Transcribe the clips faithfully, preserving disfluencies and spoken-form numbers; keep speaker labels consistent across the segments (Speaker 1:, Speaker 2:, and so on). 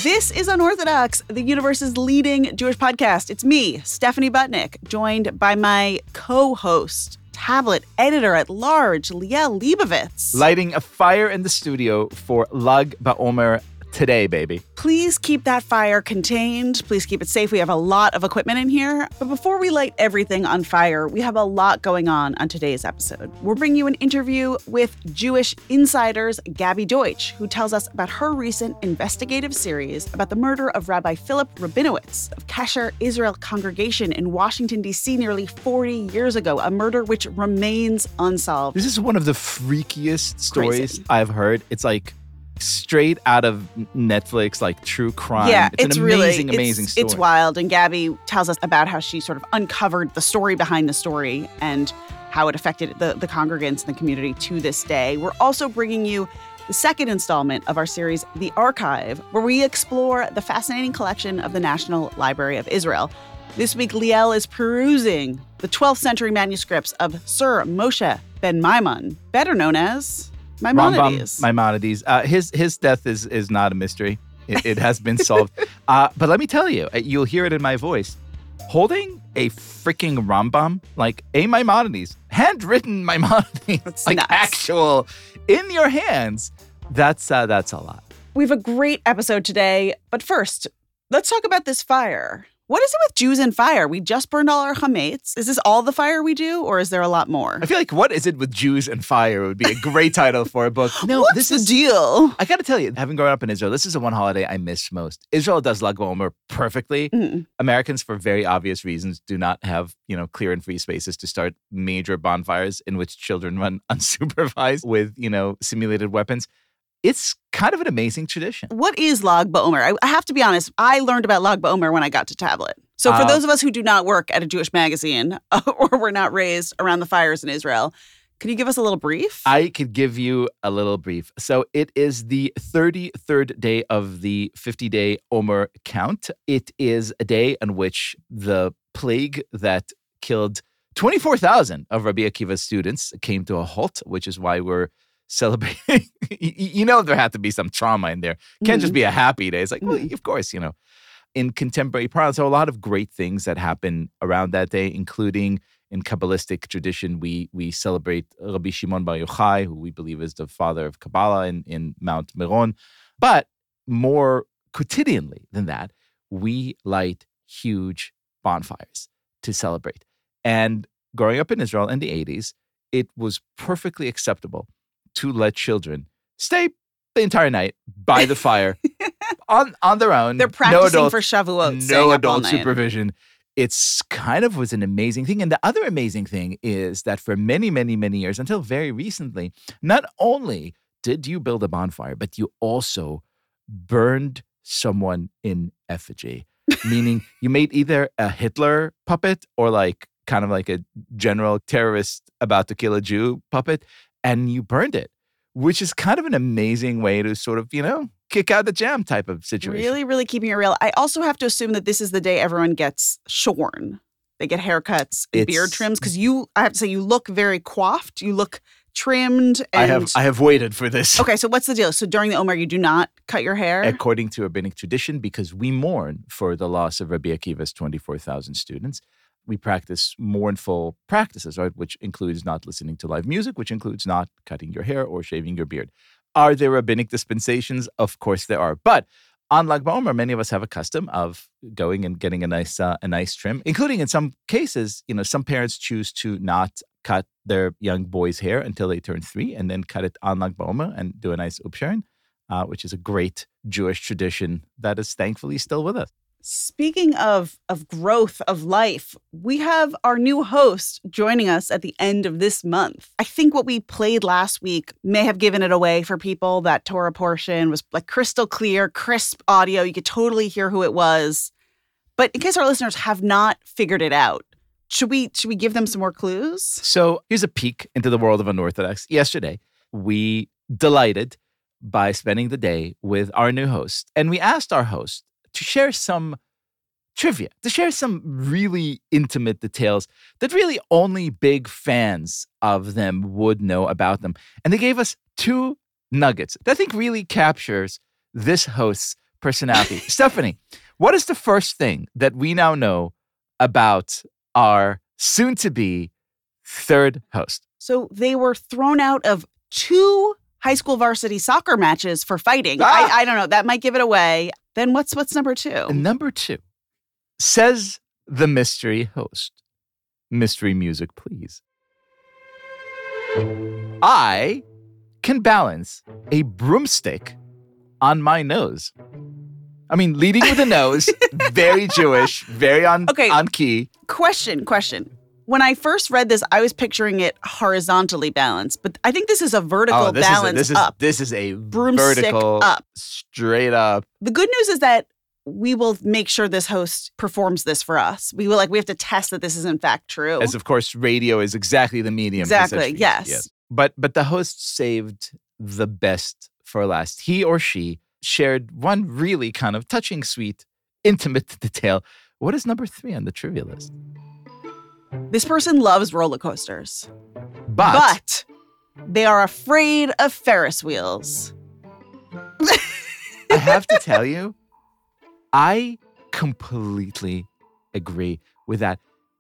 Speaker 1: This is Unorthodox, the universe's leading Jewish podcast. It's me, Stephanie Butnick, joined by my co-host, tablet editor-at-large, Liel Leibovitz.
Speaker 2: Lighting a fire in the studio for Lag BaOmer today, baby.
Speaker 1: Please keep that fire contained. Please keep it safe. We have a lot of equipment in here. But before we light everything on fire, we have a lot going on on today's episode. We're bringing you an interview with Jewish insiders Gabby Deutsch, who tells us about her recent investigative series about the murder of Rabbi Philip Rabinowitz of Kesher Israel Congregation in Washington, D C nearly forty years ago, a murder which remains unsolved.
Speaker 2: This is one of the freakiest stories
Speaker 1: Crazy.
Speaker 2: I've heard. It's like straight out of Netflix, like true crime.
Speaker 1: Yeah,
Speaker 2: it's,
Speaker 1: it's
Speaker 2: an
Speaker 1: really,
Speaker 2: amazing,
Speaker 1: it's,
Speaker 2: amazing story.
Speaker 1: It's wild. And Gabby tells us about how she sort of uncovered the story behind the story and how it affected the, the congregants in the community to this day. We're also bringing you the second installment of our series, The Archive, where we explore the fascinating collection of the National Library of Israel. This week, Liel is perusing the twelfth century manuscripts of Sir Moshe ben Maimon, better known as Maimonides.
Speaker 2: Rambam Maimonides. Uh, his his death is is not a mystery. It, it has been solved. Uh, but let me tell you, you'll hear it in my voice. Holding a freaking Rambam, like a Maimonides, handwritten Maimonides,
Speaker 1: That's
Speaker 2: like
Speaker 1: nuts.
Speaker 2: actual, in your hands, that's uh, that's a lot.
Speaker 1: We have a great episode today. But first, let's talk about this fire. What is it with Jews and fire? We just burned all our chametz. Is this all the fire we do, or is there a lot more?
Speaker 2: I feel like What Is It With Jews and Fire would be a great title for a book. No,
Speaker 1: What's
Speaker 2: this
Speaker 1: the
Speaker 2: is
Speaker 1: deal?
Speaker 2: I got to tell you, having grown up in Israel, this is the one holiday I miss most. Israel does Lag BaOmer perfectly.
Speaker 1: Mm.
Speaker 2: Americans, for very obvious reasons, do not have, you know, clear and free spaces to start major bonfires in which children run unsupervised with, you know, simulated weapons. It's kind of an amazing tradition.
Speaker 1: What is Lag BaOmer? I, I have to be honest, I learned about Lag BaOmer when I got to tablet. So for
Speaker 2: Uh,
Speaker 1: those of us who do not work at a Jewish magazine uh, or were not raised around the fires in Israel, can you give us a little brief?
Speaker 2: I could give you a little brief. So it is the thirty-third day of the fifty-day Omer count. It is a day on which the plague that killed twenty-four thousand of Rabbi Akiva's students came to a halt, which is why we're celebrating. You know there had to be some trauma in there. Can't just be a happy day. It's like, well, of course, you know. In contemporary parlance, there are a lot of great things that happen around that day, including in Kabbalistic tradition, we we celebrate Rabbi Shimon Bar Yochai, who we believe is the father of Kabbalah in, in Mount Meron. But more quotidianly than that, we light huge bonfires to celebrate. And growing up in Israel in the eighties, it was perfectly acceptable to let children stay the entire night by the fire on on their own.
Speaker 1: They're practicing
Speaker 2: no adult,
Speaker 1: for Shavuot. staying
Speaker 2: No
Speaker 1: up all
Speaker 2: adult
Speaker 1: night.
Speaker 2: supervision. It's kind of was an amazing thing. And the other amazing thing is that for many, many, many years, until very recently, not only did you build a bonfire, but you also burned someone in effigy. Meaning you made either a Hitler puppet or like kind of like a general terrorist about to kill a Jew puppet, and you burned it, which is kind of an amazing way to sort of, you know, kick out the jam type of situation.
Speaker 1: Really, really keeping it real. I also have to assume that this is the day everyone gets shorn. They get haircuts and
Speaker 2: It's-
Speaker 1: beard trims because you, I have to say, you look very coiffed. You look trimmed. And
Speaker 2: I have I have waited for this.
Speaker 1: Okay, so what's the deal? So during the Omer, you do not cut your hair?
Speaker 2: According to rabbinic tradition, because we mourn for the loss of Rabbi Akiva's twenty-four thousand students, we practice mournful practices, right? Which includes not listening to live music, which includes not cutting your hair or shaving your beard. Are there rabbinic dispensations? Of course there are. But on Lag BaOmer, many of us have a custom of going and getting a nice uh, a nice trim, including in some cases, you know, some parents choose to not cut their young boys' hair until they turn three and then cut it on Lag BaOmer and do a nice upsharon, uh, which is a great Jewish tradition that is thankfully still with us.
Speaker 1: Speaking of, of growth of life, we have our new host joining us at the end of this month. I think what we played last week may have given it away for people. That Torah portion was like crystal clear, crisp audio. You could totally hear who it was. But in case our listeners have not figured it out, should we should we give them some more clues?
Speaker 2: So here's a peek into the world of Unorthodox. Yesterday, we delighted by spending the day with our new host. And we asked our host to share some trivia, to share some really intimate details that really only big fans of them would know about them. And they gave us two nuggets that I think really captures this host's personality. Stephanie, what is the first thing that we now know about our soon-to-be third host?
Speaker 1: So they were thrown out of two high school varsity soccer matches for fighting.
Speaker 2: Ah!
Speaker 1: I, I don't know. That might give it away. Then what's what's number two?
Speaker 2: And number two, says the mystery host. Mystery music, please. I can balance a broomstick on my nose. I mean, leading with a nose, very Jewish, very on,
Speaker 1: Okay.
Speaker 2: on key.
Speaker 1: Question, question. When I first read this, I was picturing it horizontally balanced, but I think this is a vertical
Speaker 2: Oh, this
Speaker 1: balance
Speaker 2: is a, this
Speaker 1: up.
Speaker 2: is this is a
Speaker 1: Broomstick
Speaker 2: vertical
Speaker 1: up.
Speaker 2: straight up.
Speaker 1: The good news is that we will make sure this host performs this for us. We will like we have to test that this is in fact true.
Speaker 2: As of course, radio is exactly the medium. for
Speaker 1: Exactly,
Speaker 2: such feats.
Speaker 1: yes.
Speaker 2: But but the host saved the best for last. He or she shared one really kind of touching, sweet, intimate detail. What is number three on the trivia list?
Speaker 1: This person loves roller coasters,
Speaker 2: But,
Speaker 1: but they are afraid of Ferris wheels.
Speaker 2: I have to tell you, I completely agree with that.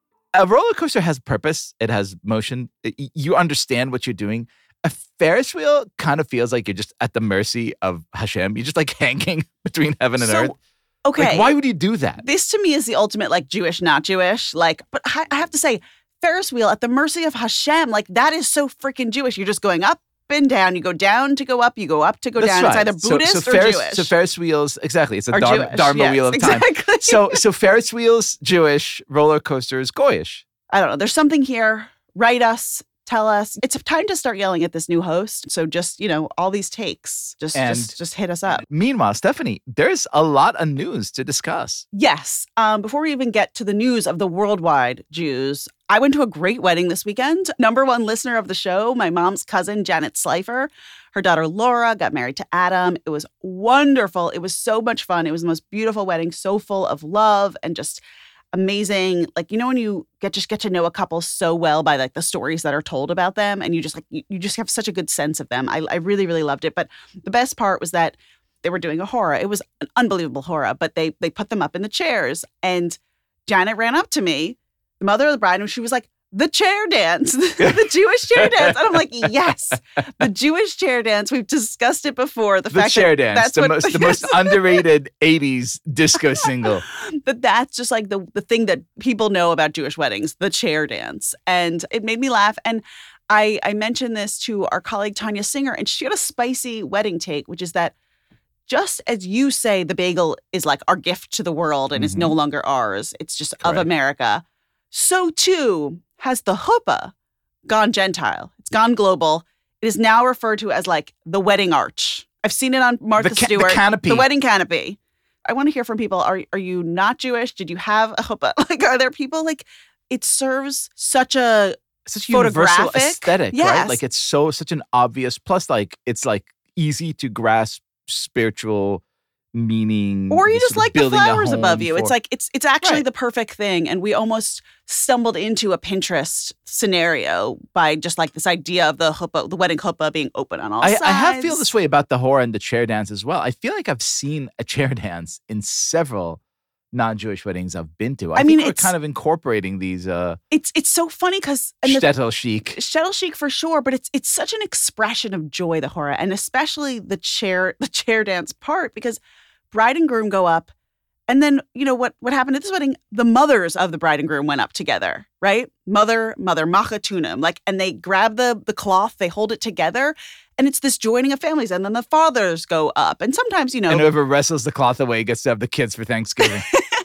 Speaker 2: A roller coaster has purpose. It has motion. It- you understand what you're doing. A Ferris wheel kind of feels like you're just at the mercy of Hashem. You're just like hanging between heaven and
Speaker 1: So,
Speaker 2: earth.
Speaker 1: okay.
Speaker 2: Like, why would you do that?
Speaker 1: This to me is the ultimate like Jewish, not Jewish. Like, but I I have to say, Ferris wheel at the mercy of Hashem, like that is so freaking Jewish. You're just going up and down. You go down to go up. You go up to go
Speaker 2: That's
Speaker 1: down.
Speaker 2: right.
Speaker 1: It's either
Speaker 2: So-
Speaker 1: Buddhist
Speaker 2: so,
Speaker 1: or
Speaker 2: Ferris,
Speaker 1: Jewish.
Speaker 2: So Ferris wheels, exactly. It's a
Speaker 1: Or
Speaker 2: dharma,
Speaker 1: Jewish,
Speaker 2: dharma
Speaker 1: yes,
Speaker 2: wheel of time.
Speaker 1: exactly.
Speaker 2: So so Ferris wheels, Jewish, roller coasters, Goyish.
Speaker 1: I don't know. There's something here. Write us. Tell us. It's time to start yelling at this new host. So just, you know, all these takes, just
Speaker 2: And-
Speaker 1: just just hit us up.
Speaker 2: Meanwhile, Stephanie, there's a lot of news to discuss.
Speaker 1: Yes. Um, before we even get to the news of the worldwide Jews, I went to a great wedding this weekend. Number one listener of the show, my mom's cousin, Janet Slifer. Her daughter, Laura, got married to Adam. It was wonderful. It was so much fun. It was the most beautiful wedding, so full of love and just amazing. Like, you know, when you get just get to know a couple so well by like the stories that are told about them and you just like, you, you just have such a good sense of them. I, I really, really loved it. But the best part was that they were doing a horror. It was an unbelievable horror, but they they put them up in the chairs. And Janet ran up to me, the mother of the bride, and she was like, the chair dance, the Jewish chair dance. And I'm like, yes, the Jewish chair dance. We've discussed it before. The,
Speaker 2: The
Speaker 1: fact
Speaker 2: chair
Speaker 1: that
Speaker 2: dance,
Speaker 1: that's
Speaker 2: the
Speaker 1: what,
Speaker 2: most the most underrated eighties disco single.
Speaker 1: that that's just like the, the thing that people know about Jewish weddings, the chair dance. And it made me laugh. And I, I mentioned this to our colleague, Tanya Singer, and she had a spicy wedding take, which is that just as you say the bagel is like our gift to the world and is
Speaker 2: Mhm.
Speaker 1: no longer ours, it's just of
Speaker 2: Correct.
Speaker 1: America, so too has the chuppah gone Gentile. It's gone global. It is now referred to as like the wedding arch. I've seen it on Martha
Speaker 2: The ca- the
Speaker 1: Stewart.
Speaker 2: canopy.
Speaker 1: The wedding canopy. I want to hear from people. Are are you not Jewish? Did you have a chuppah? Like, are there people like it serves such a
Speaker 2: Such a universal
Speaker 1: Photographic?
Speaker 2: aesthetic, right?
Speaker 1: Yes.
Speaker 2: Like it's so such an obvious. Plus, like it's like easy to grasp spiritual meaning,
Speaker 1: or you
Speaker 2: sort
Speaker 1: just
Speaker 2: of
Speaker 1: like the
Speaker 2: building a
Speaker 1: flowers
Speaker 2: home
Speaker 1: above you. It's
Speaker 2: for-
Speaker 1: like it's it's actually
Speaker 2: Right.
Speaker 1: the perfect thing. And we almost stumbled into a Pinterest scenario by just like this idea of the chuppah, the wedding chuppah being open on all
Speaker 2: I,
Speaker 1: sides.
Speaker 2: I have feel this way about the horror and the chair dance as well. I feel like I've seen a chair dance in several non-Jewish weddings I've been to. I,
Speaker 1: I
Speaker 2: think
Speaker 1: mean,
Speaker 2: we're
Speaker 1: it's-
Speaker 2: kind of incorporating these uh,
Speaker 1: It's it's so funny because and the
Speaker 2: shtetl chic.
Speaker 1: shtetl chic for sure, but it's it's such an expression of joy, the horror, and especially the chair the chair dance part because bride and groom go up, and then you know what what happened at this wedding? The mothers of the bride and groom went up together, right? Mother, mother, machatunim, like, and they grab the the cloth, they hold it together, and it's this joining of families, and then the fathers go up, and sometimes you know,
Speaker 2: And whoever wrestles the cloth away gets to have the kids for Thanksgiving.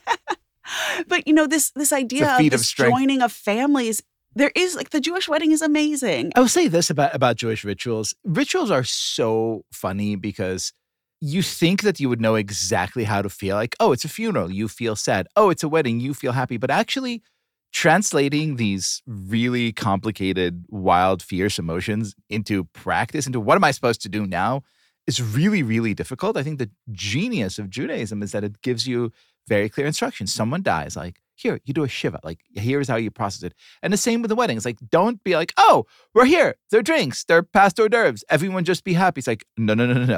Speaker 1: but you know this this idea of
Speaker 2: feat of
Speaker 1: this
Speaker 2: strength.
Speaker 1: joining of families. There is like the Jewish wedding is amazing.
Speaker 2: I will say this about, about Jewish rituals. Rituals are so funny because you think that you would know exactly how to feel. Like, oh, it's a funeral, you feel sad. Oh, it's a wedding, you feel happy. But actually translating these really complicated, wild, fierce emotions into practice, into what am I supposed to do now, is really, really difficult. I think the genius of Judaism is that it gives you very clear instructions. Someone dies, like, here, you do a shiva. Like, here's how you process it. And the same with the weddings. Like, don't be like, oh, we're here. There are drinks. There are past hors d'oeuvres. Everyone just be happy. It's like, no, no, no, no, no.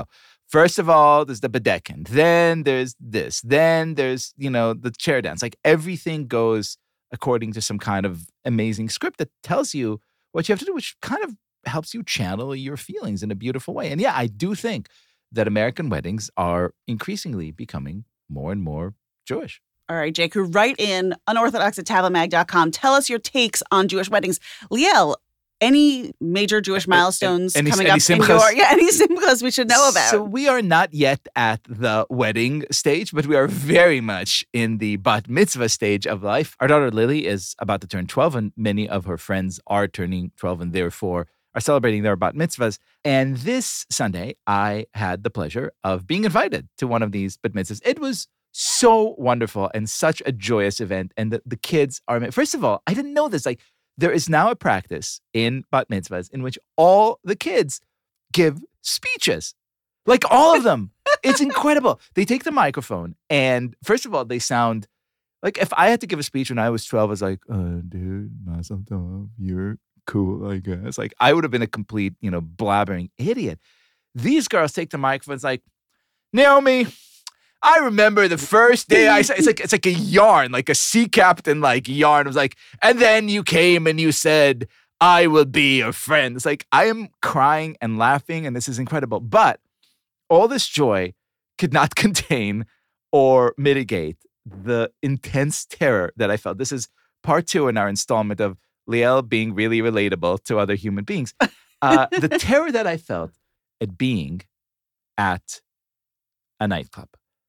Speaker 2: First of all, there's the Bedekin. Then there's this. Then there's, you know, the chair dance. Like everything goes according to some kind of amazing script that tells you what you have to do, which kind of helps you channel your feelings in a beautiful way. And yeah, I do think that American weddings are increasingly becoming more and more Jewish.
Speaker 1: All right, Jake, who write in unorthodox at tablet mag dot com. Tell us your takes on Jewish weddings. Liel, any major Jewish milestones
Speaker 2: any,
Speaker 1: coming
Speaker 2: any
Speaker 1: up
Speaker 2: simchas?
Speaker 1: in your... Yeah, any simchas we should know about.
Speaker 2: So we are not yet at the wedding stage, but we are very much in the bat mitzvah stage of life. Our daughter Lily is about to turn twelve, and many of her friends are turning twelve and therefore are celebrating their bat mitzvahs. And this Sunday, I had the pleasure of being invited to one of these bat mitzvahs. It was so wonderful and such a joyous event. And the, the kids are... First of all, I didn't know this. Like, there is now a practice in bat mitzvahs in which all the kids give speeches. Like, all of them. It's incredible. They take the microphone, and first of all, they sound... Like, if I had to give a speech when I was twelve, I was like, uh, dude, Mazel Tov, you're cool, I guess. Like, I would have been a complete, you know, blabbering idiot. These girls take the microphone. It's like, Naomi, I remember the first day I said, it's like, it's like a yarn, like a sea captain, like yarn. It was like, and then you came and you said, I will be your friend. It's like, I am crying and laughing, and this is incredible. But all this joy could not contain or mitigate the intense terror that I felt. This is part two in our installment of Liel being really relatable to other human beings. Uh, the terror that I felt at being at a nightclub.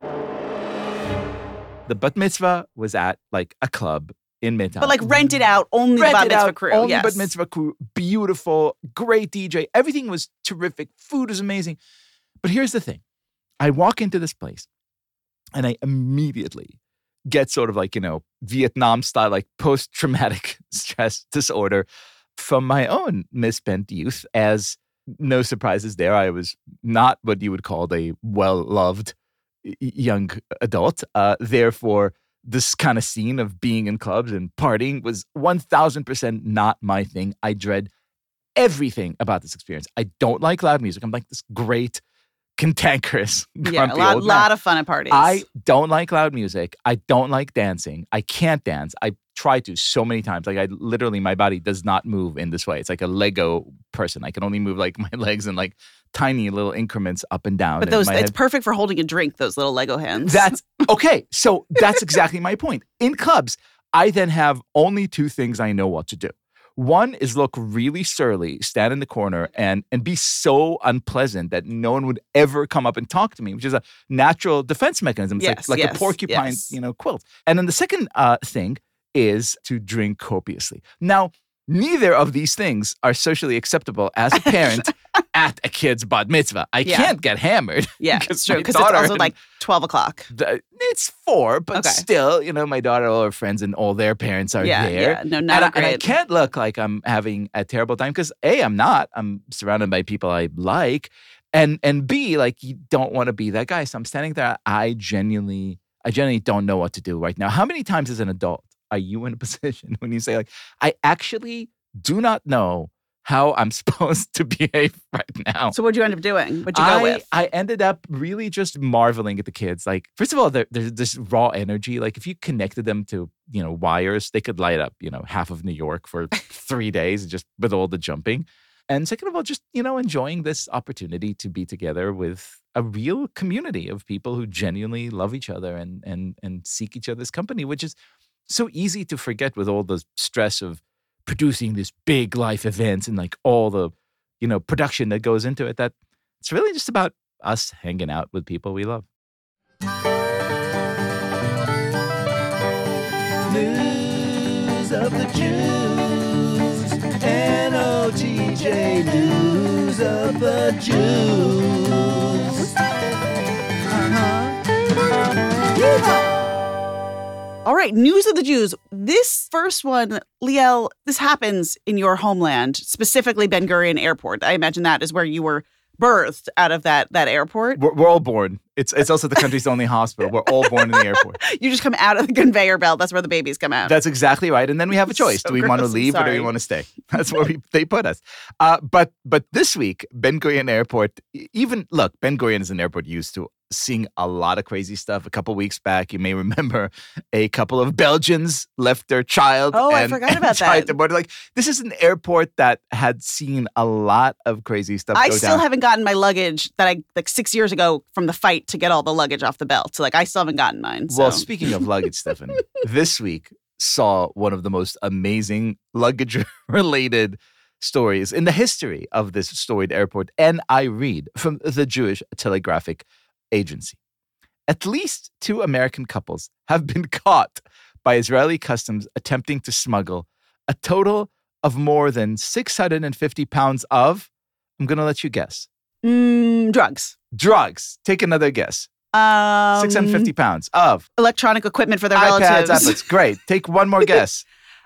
Speaker 2: The bat mitzvah was at like a club in Midtown.
Speaker 1: But like rented out, only the bat mitzvah crew.
Speaker 2: Only
Speaker 1: yes.
Speaker 2: bat mitzvah crew. Beautiful, great D J. Everything was terrific. Food was amazing. But here's the thing. I walk into this place and I immediately get sort of like, you know, Vietnam style, like post-traumatic stress disorder from my own misspent youth. As no surprises there, I was not what you would call a well-loved young adult. Uh, therefore, this kind of scene of being in clubs and partying was one thousand percent not my thing. I dread everything about this experience. I don't like loud music. I'm like this great, cantankerous, grumpy
Speaker 1: yeah, a lot,
Speaker 2: old man.
Speaker 1: lot of fun at parties.
Speaker 2: I don't like loud music. I don't like dancing. I can't dance. I try to so many times. Like I literally, my body does not move in this way. It's like a Lego person. I can only move like my legs in like tiny little increments up and down.
Speaker 1: But those, it's
Speaker 2: head.
Speaker 1: perfect for holding a drink, those little Lego hands.
Speaker 2: That's, okay. So that's exactly my point. In clubs, I then have only two things I know what to do. One is look really surly, stand in the corner, and and be so unpleasant that no one would ever come up and talk to me, which is a natural defense mechanism. It's
Speaker 1: yes,
Speaker 2: like, like
Speaker 1: yes,
Speaker 2: a porcupine,
Speaker 1: yes.
Speaker 2: you know, quilt. And then the second uh, thing is to drink copiously. Now, neither of these things are socially acceptable as a parent at a kid's bat mitzvah. I
Speaker 1: yeah.
Speaker 2: can't get hammered.
Speaker 1: Yeah, it's true. Because it's also like twelve o'clock.
Speaker 2: The, it's four, but
Speaker 1: okay.
Speaker 2: still, you know, my daughter, all her friends, and all their parents are
Speaker 1: yeah,
Speaker 2: there.
Speaker 1: Yeah, no, not
Speaker 2: and,
Speaker 1: great.
Speaker 2: I, and I can't look like I'm having a terrible time because A, I'm not. I'm surrounded by people I like. And and B, like, you don't want to be that guy. So I'm standing there. I genuinely, I genuinely don't know what to do right now. How many times as an adult are you in a position when you say, like, I actually do not know how I'm supposed to behave right now?
Speaker 1: So what'd you end up doing? What'd you go
Speaker 2: I,
Speaker 1: with?
Speaker 2: I ended up really just marveling at the kids. Like, first of all, there, there's this raw energy. Like, if you connected them to, you know, wires, they could light up, you know, half of New York for three days just with all the jumping. And second of all, just, you know, enjoying this opportunity to be together with a real community of people who genuinely love each other and and and seek each other's company, which is so easy to forget with all the stress of producing this big life events and like all the, you know, production that goes into it, that it's really just about us hanging out with people we love.
Speaker 3: News of the Jews, N O T J, News of the Jews. Uh-huh.
Speaker 1: All right, news of the Jews. This first one, Liel, this happens in your homeland, specifically Ben Gurion Airport. I imagine that is where you were birthed out of that that airport.
Speaker 2: We're, we're all born. It's it's also the country's only hospital. We're all born in the airport.
Speaker 1: You just come out of the conveyor belt. That's where the babies come out.
Speaker 2: That's exactly right. And then we have a choice.
Speaker 1: So
Speaker 2: do we want to
Speaker 1: gross. I'm
Speaker 2: leave or do we
Speaker 1: sorry.
Speaker 2: want to stay? That's where we, they put us. Uh, but but this week, Ben Gurion Airport, e- even, look, Ben Gurion is an airport used to seeing a lot of crazy stuff. A couple weeks back, you may remember a couple of Belgians left their child.
Speaker 1: Oh, I
Speaker 2: and,
Speaker 1: forgot
Speaker 2: and
Speaker 1: about
Speaker 2: tried
Speaker 1: that.
Speaker 2: to board. Like, this is an airport that had seen a lot of crazy stuff
Speaker 1: I
Speaker 2: go
Speaker 1: still
Speaker 2: down.
Speaker 1: haven't gotten my luggage that I like six years ago from the fight to get all the luggage off the belt. So like I still haven't gotten mine. So.
Speaker 2: Well, speaking of luggage, Stephanie, this week saw one of the most amazing luggage-related stories in the history of this storied airport. And I read from the Jewish Telegraphic Agency. At least two American couples have been caught by Israeli customs attempting to smuggle a total of more than six hundred fifty pounds of, I'm going to let you guess,
Speaker 1: Mm, drugs.
Speaker 2: drugs. Take another guess.
Speaker 1: Um,
Speaker 2: six hundred fifty pounds of
Speaker 1: electronic equipment for their
Speaker 2: iPads,
Speaker 1: relatives.
Speaker 2: iPads. Great. Take one more guess.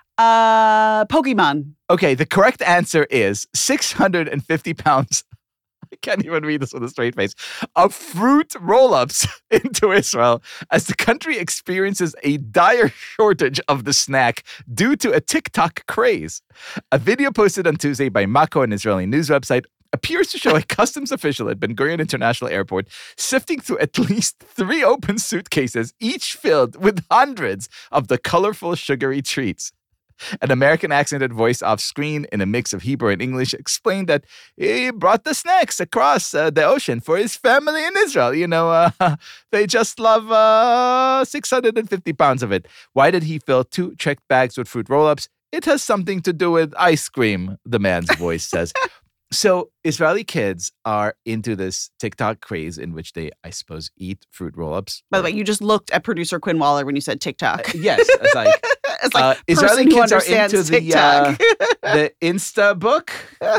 Speaker 1: Uh, Pokemon.
Speaker 2: Okay, the correct answer is six hundred fifty pounds. I can't even read this with a straight face. Of fruit roll-ups into Israel as the country experiences a dire shortage of the snack due to a TikTok craze. A video posted on Tuesday by Mako, an Israeli news website, appears to show a customs official at Ben Gurion International Airport sifting through at least three open suitcases, each filled with hundreds of the colorful sugary treats. An American accented voice off screen in a mix of Hebrew and English explained that he brought the snacks across uh, the ocean for his family in Israel. You know, uh, they just love uh, six hundred fifty pounds of it. Why did he fill two checked bags with fruit roll-ups? It has something to do with ice cream, the man's voice says. So Israeli kids are into this TikTok craze in which they, I suppose, eat fruit roll-ups.
Speaker 1: By the way, you just looked at producer Quinn Waller when you said TikTok.
Speaker 2: Yes, it's like...
Speaker 1: It's like
Speaker 2: Uh, Israeli
Speaker 1: person who
Speaker 2: kids are
Speaker 1: understands
Speaker 2: into the uh,
Speaker 1: TikTok.
Speaker 2: the Insta book,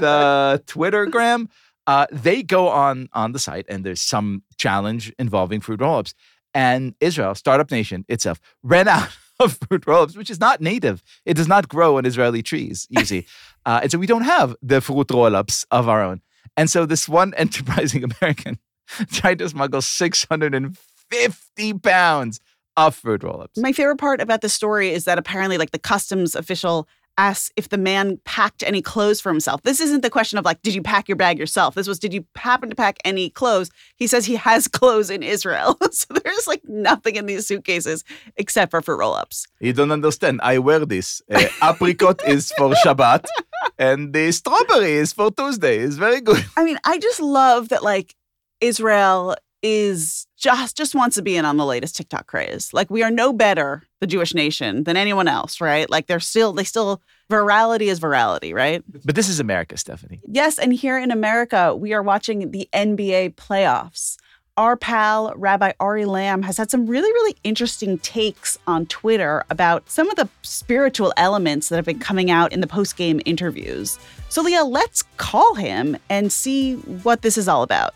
Speaker 2: the Twittergram. Uh, they go on on the site, and there's some challenge involving fruit roll-ups. And Israel, startup nation itself, ran out of fruit roll-ups, which is not native. It does not grow on Israeli trees, you see. Uh, and so we don't have the fruit roll-ups of our own. And so this one enterprising American tried to smuggle six hundred fifty pounds of fruit roll-ups.
Speaker 1: My favorite part about this story is that apparently, like, the customs official asks if the man packed any clothes for himself. This isn't the question of, like, did you pack your bag yourself? This was, did you happen to pack any clothes? He says he has clothes in Israel. So there's, like, nothing in these suitcases except for fruit roll-ups.
Speaker 2: You don't understand. I wear this. Uh, apricot is for Shabbat, and the strawberry is for Tuesday. It's very good.
Speaker 1: I mean, I just love that, like, Israel is just just wants to be in on the latest TikTok craze. Like, we are no better, the Jewish nation, than anyone else, right? Like, they're still, they still, virality is virality, right?
Speaker 2: But this is America, Stephanie.
Speaker 1: Yes, and here in America, we are watching the N B A playoffs. Our pal, Rabbi Ari Lamb, has had some really, really interesting takes on Twitter about some of the spiritual elements that have been coming out in the post-game interviews. So, Leah, let's call him and see what this is all about.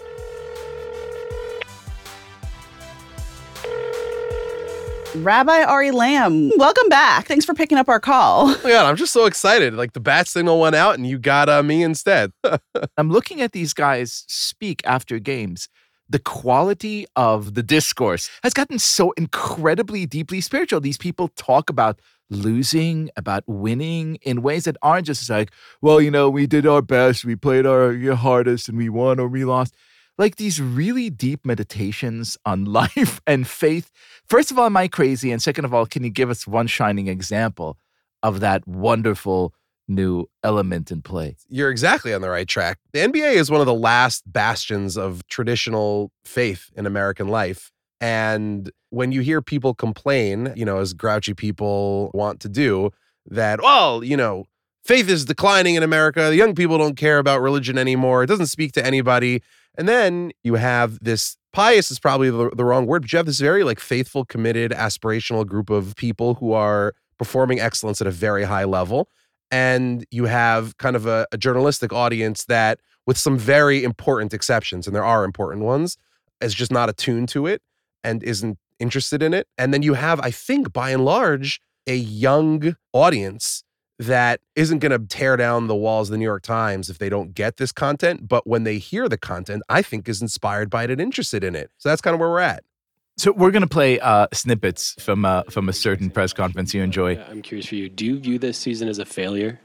Speaker 1: Rabbi Ari Lamb, welcome back. Thanks for picking up our call.
Speaker 4: Oh my God, I'm just so excited. Like, the bat signal went out and you got uh, me instead.
Speaker 2: I'm looking at these guys speak after games. The quality of the discourse has gotten so incredibly deeply spiritual. These people talk about losing, about winning in ways that aren't just like, well, you know, we did our best, we played our hardest, and we won or we lost. Like, these really deep meditations on life and faith. First of all, am I crazy? And second of all, can you give us one shining example of that wonderful new element in play?
Speaker 4: You're exactly on the right track. The N B A is one of the last bastions of traditional faith in American life. And when you hear people complain, you know, as grouchy people want to do, that, well, you know, faith is declining in America. The young people don't care about religion anymore. It doesn't speak to anybody. And then you have this, pious is probably the, the wrong word, but you have this very like faithful, committed, aspirational group of people who are performing excellence at a very high level. And you have kind of a, a journalistic audience that, with some very important exceptions, and there are important ones, is just not attuned to it and isn't interested in it. And then you have, I think, by and large, a young audience that isn't going to tear down the walls of the New York Times if they don't get this content. But when they hear the content, I think is inspired by it and interested in it. So that's kind of where we're at.
Speaker 2: So we're going to play uh, snippets from uh, from a certain press conference you enjoy.
Speaker 5: Yeah, I'm curious for you. Do you view this season as a failure?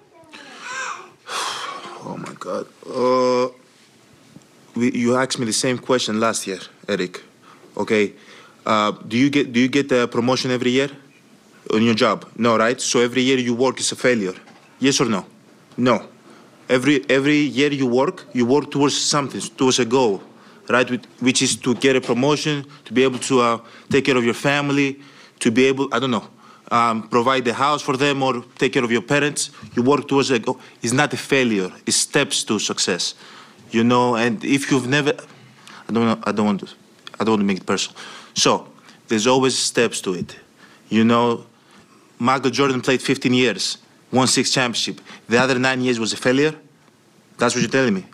Speaker 6: Oh, my God. Uh, we, you asked me the same question last year, Eric. Okay. Uh, do you get do you get a promotion every year on your job? No, right? So every year you work is a failure. Yes or no? No. Every every year you work, you work towards something, towards a goal, right? Which is to get a promotion, to be able to uh, take care of your family, to be able, I don't know, um, provide the house for them or take care of your parents. You work towards a goal. It's not a failure. It's steps to success, you know. And if you've never, I don't know, I don't want to, I don't want to make it personal. So there's always steps to it, you know. Michael Jordan played fifteen years, won six championships. The other nine years was a failure. That's what you're telling me.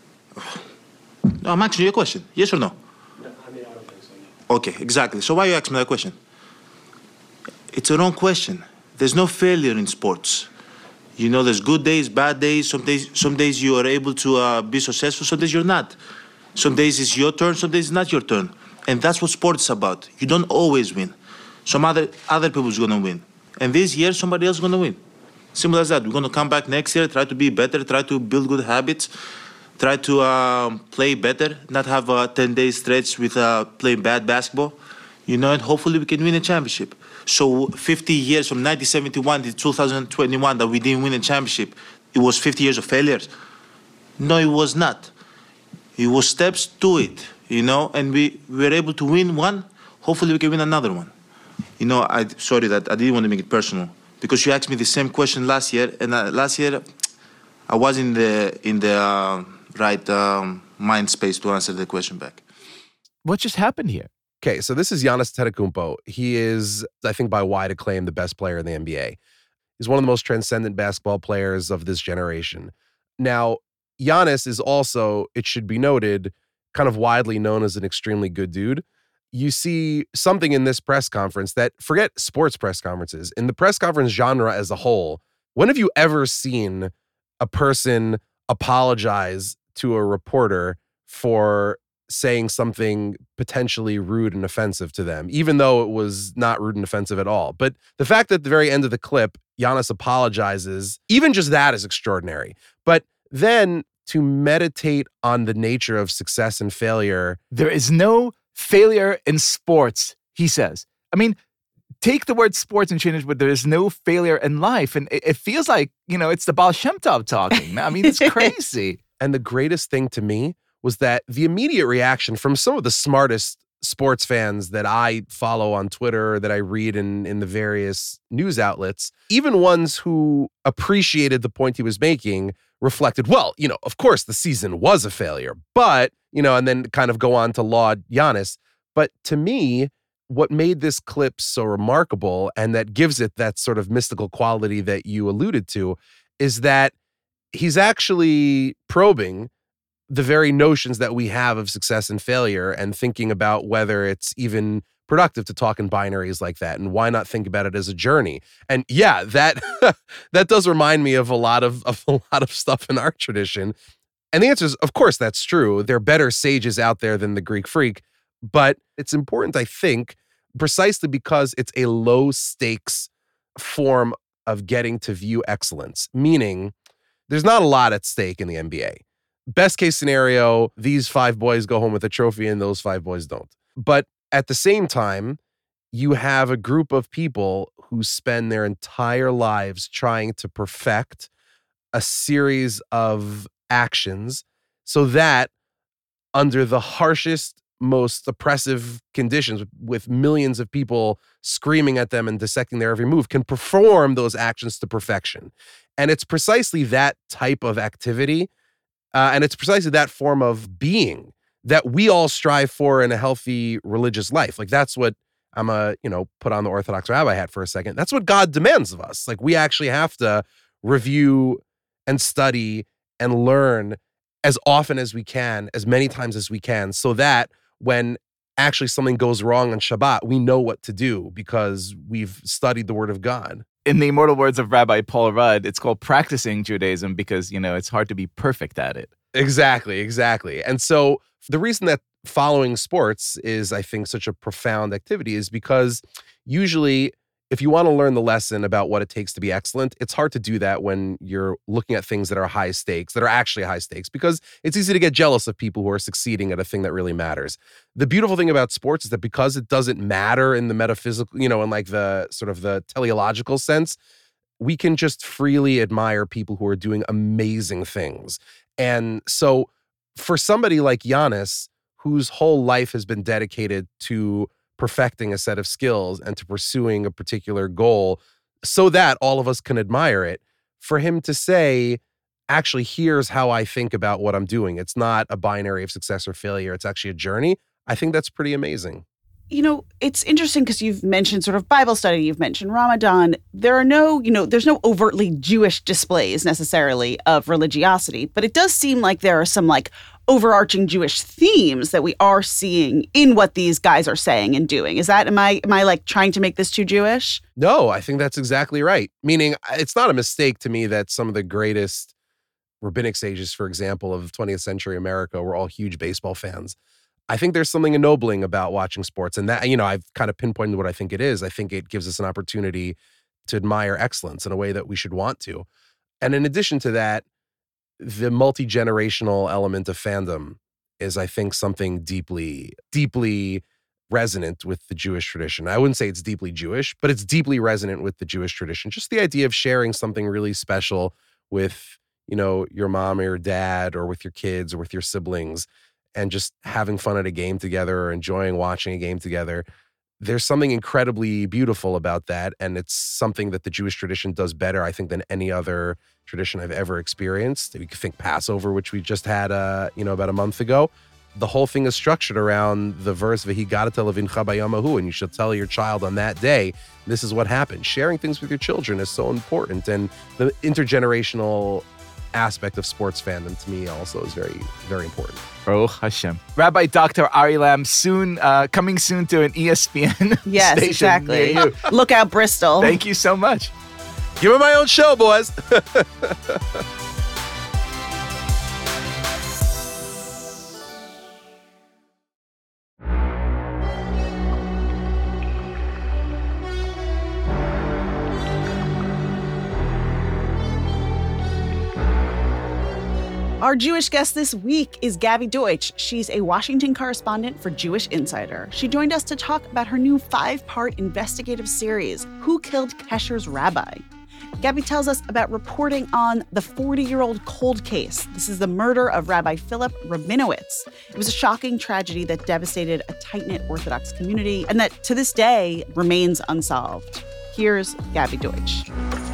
Speaker 6: No, I'm asking you a question. Yes or no?
Speaker 5: No, I mean, I don't think so. No.
Speaker 6: Okay, exactly. So why are you asking me that question? It's a wrong question. There's no failure in sports. You know, there's good days, bad days. Some days, some days you are able to uh, be successful. Some days you're not. Some days it's your turn. Some days it's not your turn. And that's what sports is about. You don't always win. Some other other people's gonna win. And this year, somebody else is gonna win. Simple as that. We're gonna come back next year, try to be better, try to build good habits, try to um, play better, not have a ten-day stretch with uh, playing bad basketball. You know, and hopefully we can win a championship. So fifty years from nineteen seventy-one to two thousand twenty-one that we didn't win a championship, it was fifty years of failures? No, it was not. It was steps to it, you know, and we were able to win one. Hopefully we can win another one. You know, I sorry that I didn't want to make it personal because you asked me the same question last year, and uh, last year I was in the in the uh, right um, mind space to answer the question back.
Speaker 2: What just happened here?
Speaker 4: Okay, so this is Giannis Antetokounmpo. He is, I think, by wide acclaim, the best player in the N B A. He's one of the most transcendent basketball players of this generation. Now, Giannis is also, it should be noted, kind of widely known as an extremely good dude. You see something in this press conference that, forget sports press conferences, in the press conference genre as a whole, when have you ever seen a person apologize to a reporter for saying something potentially rude and offensive to them, even though it was not rude and offensive at all? But the fact that at the very end of the clip, Giannis apologizes, even just that is extraordinary. But then to meditate on the nature of success and failure.
Speaker 2: There is no failure in sports, he says. I mean, take the word sports and change it, but there is no failure in life. And it, it feels like, you know, it's the Baal Shem Tov talking. I mean, it's crazy.
Speaker 4: And the greatest thing to me was that the immediate reaction from some of the smartest sports fans that I follow on Twitter, that I read in, in the various news outlets, even ones who appreciated the point he was making, reflected, well, you know, of course the season was a failure, but, you know, and then kind of go on to laud Giannis. But to me, what made this clip so remarkable and that gives it that sort of mystical quality that you alluded to is that he's actually probing the very notions that we have of success and failure and thinking about whether it's even productive to talk in binaries like that, and why not think about it as a journey. And yeah, that that does remind me of a lot of, of a lot of stuff in our tradition. And the answer is, of course, that's true. There are better sages out there than the Greek freak, but it's important, I think, precisely because it's a low stakes form of getting to view excellence, meaning there's not a lot at stake in the N B A. Best case scenario, these five boys go home with a trophy and those five boys don't. But at the same time, you have a group of people who spend their entire lives trying to perfect a series of actions so that under the harshest, most oppressive conditions, with millions of people screaming at them and dissecting their every move, can perform those actions to perfection. And it's precisely that type of activity, uh, and it's precisely that form of being that we all strive for in a healthy religious life. Like, that's what I'm a, you know, put on the Orthodox rabbi hat for a second. That's what God demands of us. Like, we actually have to review and study and learn as often as we can, as many times as we can, so that when actually something goes wrong on Shabbat, we know what to do because we've studied the Word of God.
Speaker 2: In the immortal words of Rabbi Paul Rudd, it's called practicing Judaism because, you know, it's hard to be perfect at it.
Speaker 4: Exactly, exactly. And so the reason that following sports is, I think, such a profound activity is because usually if you want to learn the lesson about what it takes to be excellent, it's hard to do that when you're looking at things that are high stakes, that are actually high stakes, because it's easy to get jealous of people who are succeeding at a thing that really matters. The beautiful thing about sports is that because it doesn't matter in the metaphysical, you know, in like the sort of the teleological sense, we can just freely admire people who are doing amazing things. And so for somebody like Giannis, whose whole life has been dedicated to perfecting a set of skills and to pursuing a particular goal so that all of us can admire it, for him to say, actually, here's how I think about what I'm doing. It's not a binary of success or failure. It's actually a journey. I think that's pretty amazing.
Speaker 1: You know, it's interesting because you've mentioned sort of Bible study, you've mentioned Ramadan. There are no, you know, there's no overtly Jewish displays necessarily of religiosity, but it does seem like there are some like overarching Jewish themes that we are seeing in what these guys are saying and doing. Is that, am I, am I like trying to make this too Jewish?
Speaker 4: No, I think that's exactly right. Meaning it's not a mistake to me that some of the greatest rabbinic sages, for example, of twentieth century America were all huge baseball fans. I think there's something ennobling about watching sports. And that, you know, I've kind of pinpointed what I think it is. I think it gives us an opportunity to admire excellence in a way that we should want to. And in addition to that, the multi-generational element of fandom is, I think, something deeply, deeply resonant with the Jewish tradition. I wouldn't say it's deeply Jewish, but it's deeply resonant with the Jewish tradition. Just the idea of sharing something really special with, you know, your mom or your dad or with your kids or with your siblings, and just having fun at a game together or enjoying watching a game together. There's something incredibly beautiful about that. And it's something that the Jewish tradition does better, I think, than any other tradition I've ever experienced. You could think Passover, which we just had, uh, you know, about a month ago. The whole thing is structured around the verse, V'higadata levincha bayom hahu, and you shall tell your child on that day, this is what happened. Sharing things with your children is so important. And the intergenerational aspect of sports fandom to me also is very, very important.
Speaker 2: Baruch Hashem. Rabbi Doctor Ari Lamm, soon, uh, coming soon to an E S P N
Speaker 1: yes,
Speaker 2: station
Speaker 1: exactly.
Speaker 2: near you.
Speaker 1: Look out, Bristol.
Speaker 2: Thank you so much.
Speaker 4: Give me my own show, boys.
Speaker 1: Our Jewish guest this week is Gabby Deutsch. She's a Washington correspondent for Jewish Insider. She joined us to talk about her new five-part investigative series, Who Killed Kesher's Rabbi? Gabby tells us about reporting on the forty-year-old cold case. This is the murder of Rabbi Philip Rabinowitz. It was a shocking tragedy that devastated a tight-knit Orthodox community and that to this day remains unsolved. Here's Gabby Deutsch.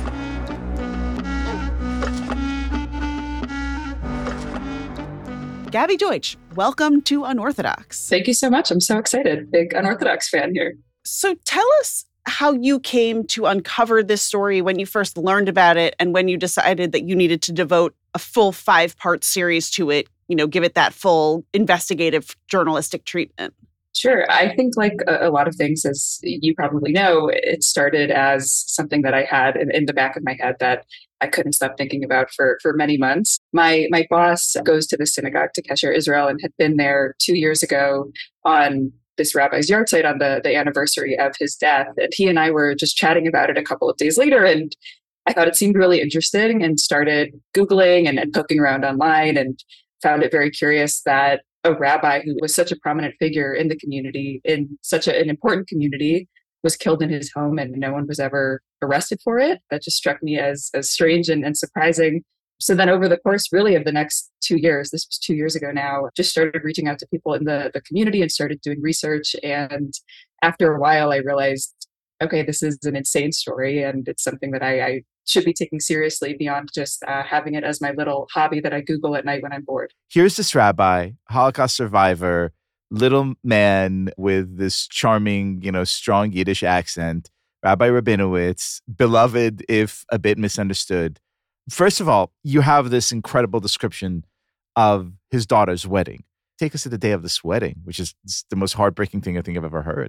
Speaker 1: Gabby Deutsch, welcome to Unorthodox.
Speaker 7: Thank you so much. I'm so excited. Big Unorthodox fan here.
Speaker 1: So tell us how you came to uncover this story, when you first learned about it, and when you decided that you needed to devote a full five-part series to it, you know, give it that full investigative journalistic treatment.
Speaker 7: Sure. I think like a, a lot of things, as you probably know, it started as something that I had in, in the back of my head that I couldn't stop thinking about for, for many months. My my boss goes to the synagogue to Kesher Israel and had been there two years ago on this rabbi's yahrzeit on the, the anniversary of his death. And he and I were just chatting about it a couple of days later. And I thought it seemed really interesting and started Googling and, and poking around online and found it very curious that a rabbi who was such a prominent figure in the community, in such a, an important community, was killed in his home and no one was ever arrested for it. That just struck me as, as strange and, and surprising. So then over the course really of the next two years, this was two years ago now, just started reaching out to people in the, the community and started doing research. And after a while, I realized, okay, this is an insane story and it's something that I, I should be taking seriously beyond just uh, having it as my little hobby that I Google at night when I'm bored.
Speaker 2: Here's this rabbi, Holocaust survivor, little man with this charming, you know, strong Yiddish accent, Rabbi Rabinowitz, beloved if a bit misunderstood. First of all, you have this incredible description of his daughter's wedding. Take us to the day of this wedding, which is the most heartbreaking thing I think I've ever heard.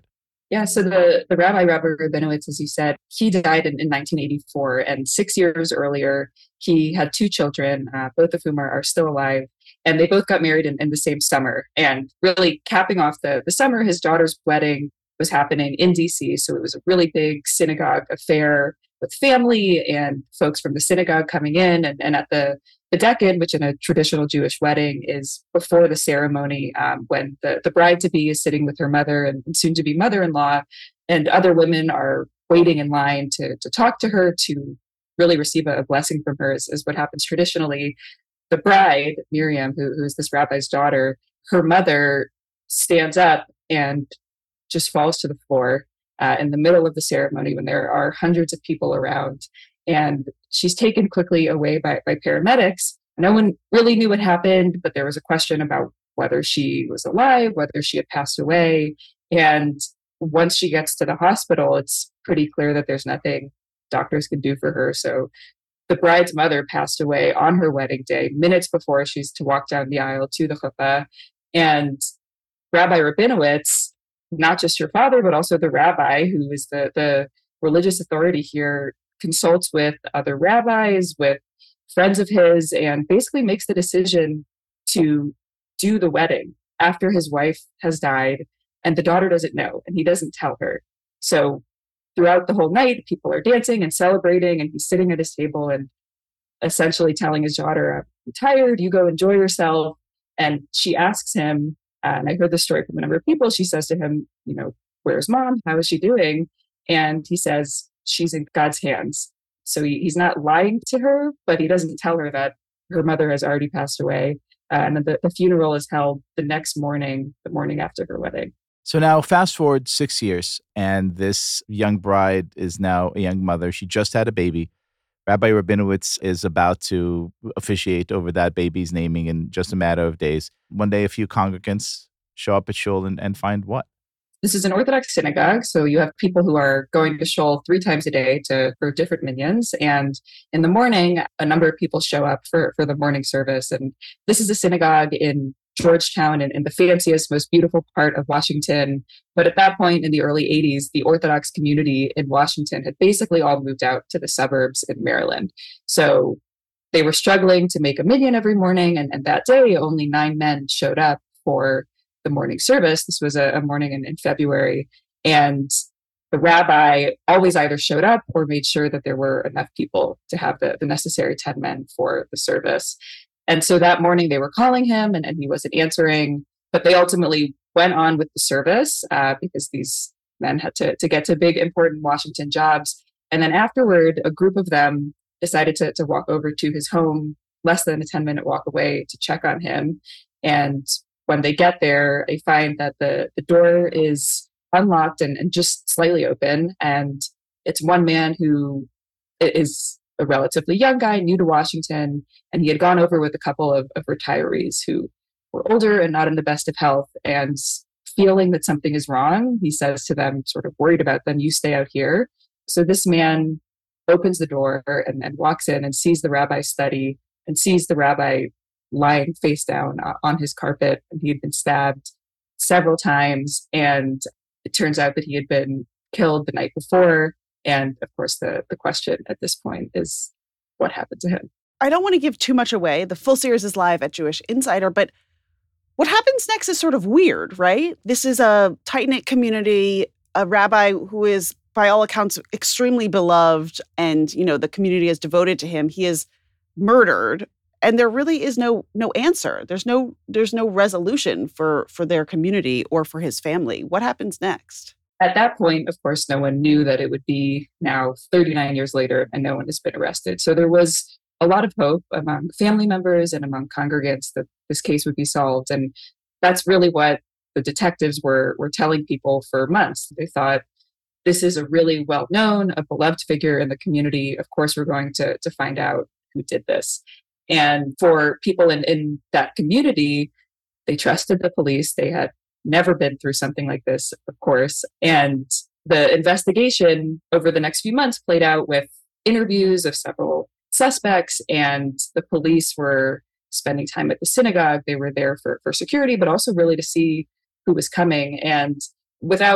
Speaker 7: Yeah, so the, the Rabbi Rabbi Rabinowitz, as you said, he died in, in nineteen eighty-four. And six years earlier, he had two children, uh, both of whom are, are still alive. And they both got married in, in the same summer. And really capping off the, the summer, his daughter's wedding was happening in D C. So it was a really big synagogue affair with family and folks from the synagogue coming in. And, and at the, the Decan, which in a traditional Jewish wedding is before the ceremony, um, when the, the bride-to-be is sitting with her mother and soon-to-be mother-in-law, and other women are waiting in line to, to talk to her, to really receive a, a blessing from her, is, is what happens traditionally. The bride, Miriam, who, who is this rabbi's daughter, her mother stands up and just falls to the floor uh, in the middle of the ceremony when there are hundreds of people around. And she's taken quickly away by, by paramedics. No one really knew what happened, but there was a question about whether she was alive, whether she had passed away. And once she gets to the hospital, it's pretty clear that there's nothing doctors can do for her. So the bride's mother passed away on her wedding day, minutes before she's to walk down the aisle to the chuppah. And Rabbi Rabinowitz, not just her father, but also the rabbi, who is the, the religious authority here, consults with other rabbis, with friends of his, and basically makes the decision to do the wedding after his wife has died, and the daughter doesn't know, and he doesn't tell her. So throughout the whole night, people are dancing and celebrating, and he's sitting at his table and essentially telling his daughter, I'm tired, you go enjoy yourself. And she asks him, uh, and I heard this story from a number of people, she says to him, you know, where's mom? How is she doing? And he says, she's in God's hands. So he, he's not lying to her, but he doesn't tell her that her mother has already passed away. Uh, and then the, the funeral is held the next morning, the morning after her wedding.
Speaker 2: So now fast forward six years, and this young bride is now a young mother. She just had a baby. Rabbi Rabinowitz is about to officiate over that baby's naming in just a matter of days. One day, a few congregants show up at shul and, and find what?
Speaker 7: This is an Orthodox synagogue, so you have people who are going to shul three times a day to for different minyans. And in the morning, a number of people show up for, for the morning service. And this is a synagogue in Georgetown, in, in the fanciest, most beautiful part of Washington. But at that point in the early eighties, the Orthodox community in Washington had basically all moved out to the suburbs in Maryland. So they were struggling to make a minyan every morning. And, and that day, only nine men showed up for the morning service. This was a, a morning in, in February. And the rabbi always either showed up or made sure that there were enough people to have the, the necessary ten men for the service. And so that morning they were calling him and, and he wasn't answering, but they ultimately went on with the service uh, because these men had to, to get to big, important Washington jobs. And then afterward, a group of them decided to, to walk over to his home, less than a ten minute walk away, to check on him. And when they get there, they find that the, the door is unlocked and, and just slightly open. And it's one man who is a relatively young guy, new to Washington, and he had gone over with a couple of, of retirees who were older and not in the best of health. And feeling that something is wrong, he says to them, sort of worried about them, you stay out here. So this man opens the door and, and walks in and sees the rabbi's study and sees the rabbi lying face down on his carpet. And he had been stabbed several times. And it turns out that he had been killed the night before. And of course, the, the question at this point is, what happened to him?
Speaker 1: I don't want to give too much away. The full series is live at Jewish Insider, but what happens next is sort of weird, right? This is a tight-knit community, a rabbi who is, by all accounts, extremely beloved, and, you know, the community is devoted to him. He is murdered. And there really is no no answer. There's no there's no resolution for for their community or for his family. What happens next?
Speaker 7: At that point, of course, no one knew that it would be now thirty-nine years later and no one has been arrested. So there was a lot of hope among family members and among congregants that this case would be solved. And that's really what the detectives were were telling people for months. They thought, this is a really well-known, a beloved figure in the community. Of course, we're going to to find out who did this. And for people in, in that community, they trusted the police. They had never been through something like this, of course. And the investigation over the next few months played out with interviews of several suspects, and the police were spending time at the synagogue. They were there for, for security, but also really to see who was coming. And without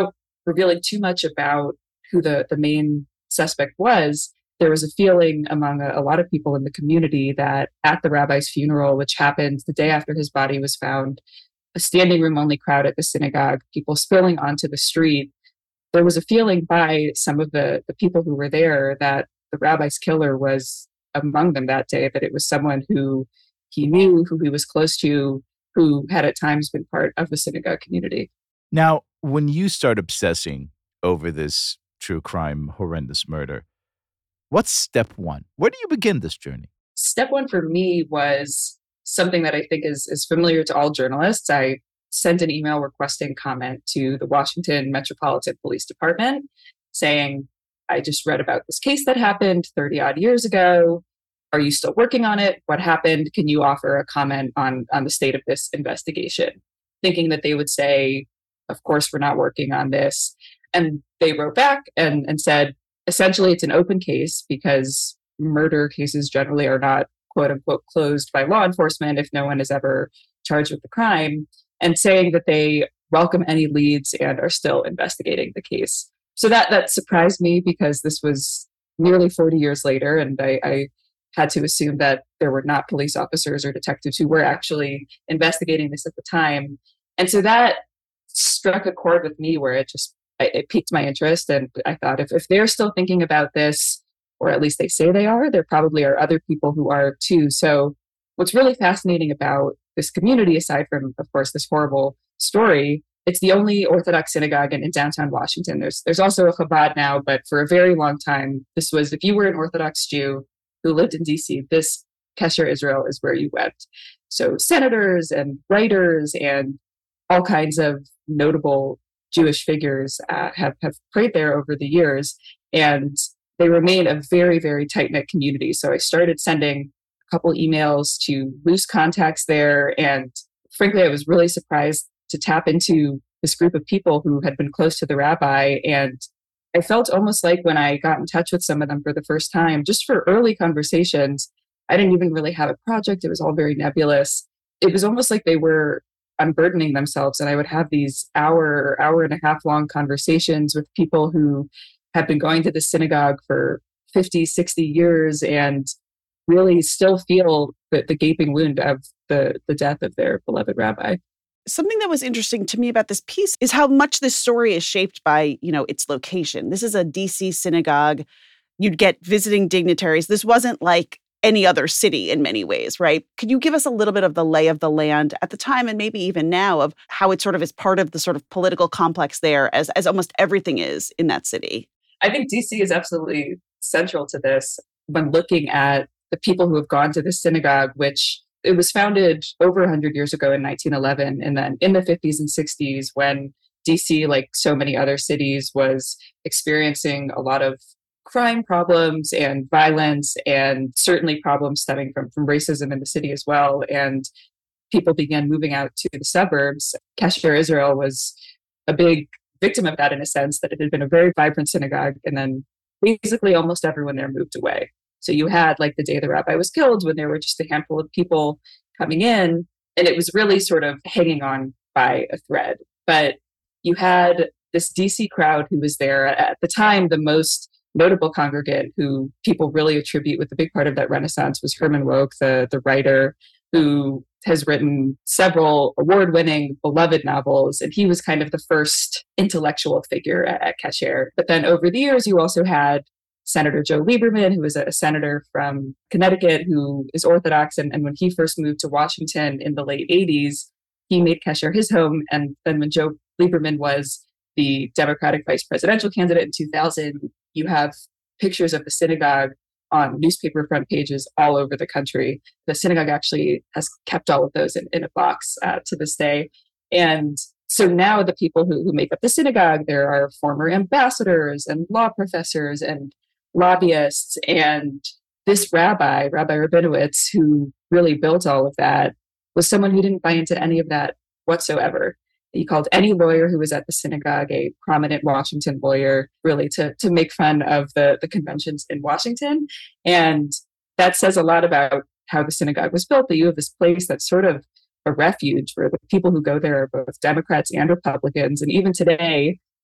Speaker 7: revealing too much about who the, the main suspect was, there was a feeling among a, a lot of people in the community that at the rabbi's funeral, which happened the day after his body was found, a standing room only crowd at the synagogue, people spilling onto the street, there was a feeling by some of the, the people who were there that the rabbi's killer was among them that day, that it was someone who he knew, who he was close to, who had at times been part of the synagogue community.
Speaker 2: Now, when you start obsessing over this true crime, horrendous murder, what's step one? Where do you begin this journey?
Speaker 7: Step one for me was something that I think is, is familiar to all journalists. I sent an email requesting comment to the Washington Metropolitan Police Department saying, I just read about this case that happened thirty odd years ago. Are you still working on it? What happened? Can you offer a comment on, on the state of this investigation? Thinking that they would say, of course, we're not working on this. And they wrote back and, and said, essentially, it's an open case because murder cases generally are not, quote unquote, closed by law enforcement if no one is ever charged with the crime, and saying that they welcome any leads and are still investigating the case. So that that surprised me because this was nearly forty years later, and I, I had to assume that there were not police officers or detectives who were actually investigating this at the time. And so that struck a chord with me where it just it piqued my interest. And I thought, if, if they're still thinking about this, or at least they say they are, there probably are other people who are too. So what's really fascinating about this community, aside from, of course, this horrible story, it's the only Orthodox synagogue in, in downtown Washington. There's there's also a Chabad now, but for a very long time, this was, if you were an Orthodox Jew who lived in D C, this Kesher Israel is where you went. So senators and writers and all kinds of notable Jewish figures uh, have, have prayed there over the years, and they remain a very, very tight-knit community. So I started sending a couple emails to loose contacts there, and frankly, I was really surprised to tap into this group of people who had been close to the rabbi. And I felt almost like when I got in touch with some of them for the first time, just for early conversations, I didn't even really have a project. It was all very nebulous. It was almost like they were unburdening themselves. And I would have these hour, hour and a half long conversations with people who had been going to the synagogue for fifty, sixty years and really still feel the, the gaping wound of the, the death of their beloved rabbi.
Speaker 1: Something that was interesting to me about this piece is how much this story is shaped by, you know, its location. This is a D C synagogue. You'd get visiting dignitaries. This wasn't like any other city in many ways, right? Could you give us a little bit of the lay of the land at the time and maybe even now of how it sort of is part of the sort of political complex there as, as almost everything is in that city?
Speaker 7: I think D C is absolutely central to this when looking at the people who have gone to the synagogue, which it was founded over one hundred years ago in nineteen eleven. And then in the fifties and sixties, when D C, like so many other cities, was experiencing a lot of crime problems and violence, and certainly problems stemming from, from racism in the city as well. And people began moving out to the suburbs. Kesher Israel was a big victim of that, in a sense that it had been a very vibrant synagogue. And then basically almost everyone there moved away. So you had, like, the day the rabbi was killed, when there were just a handful of people coming in, and it was really sort of hanging on by a thread. But you had this D C crowd who was there at the time. The most notable congregant who people really attribute with a big part of that renaissance was Herman Wouk, the, the writer who has written several award-winning, beloved novels, and he was kind of the first intellectual figure at, at Kesher. But then over the years, you also had Senator Joe Lieberman, who was a senator from Connecticut who is Orthodox. And, and when he first moved to Washington in the late eighties, he made Kesher his home. And then when Joe Lieberman was the Democratic vice presidential candidate in two thousand, you have pictures of the synagogue on newspaper front pages all over the country. The synagogue actually has kept all of those in, in a box uh, to this day. And so now the people who, who make up the synagogue, there are former ambassadors and law professors and lobbyists. And this rabbi, Rabbi Rabinowitz, who really built all of that, was someone who didn't buy into any of that whatsoever. He called any lawyer who was at the synagogue a prominent Washington lawyer, really to, to make fun of the, the conventions in Washington. And that says a lot about how the synagogue was built, that you have this place that's sort of a refuge where the people who go there are both Democrats and Republicans. And even today,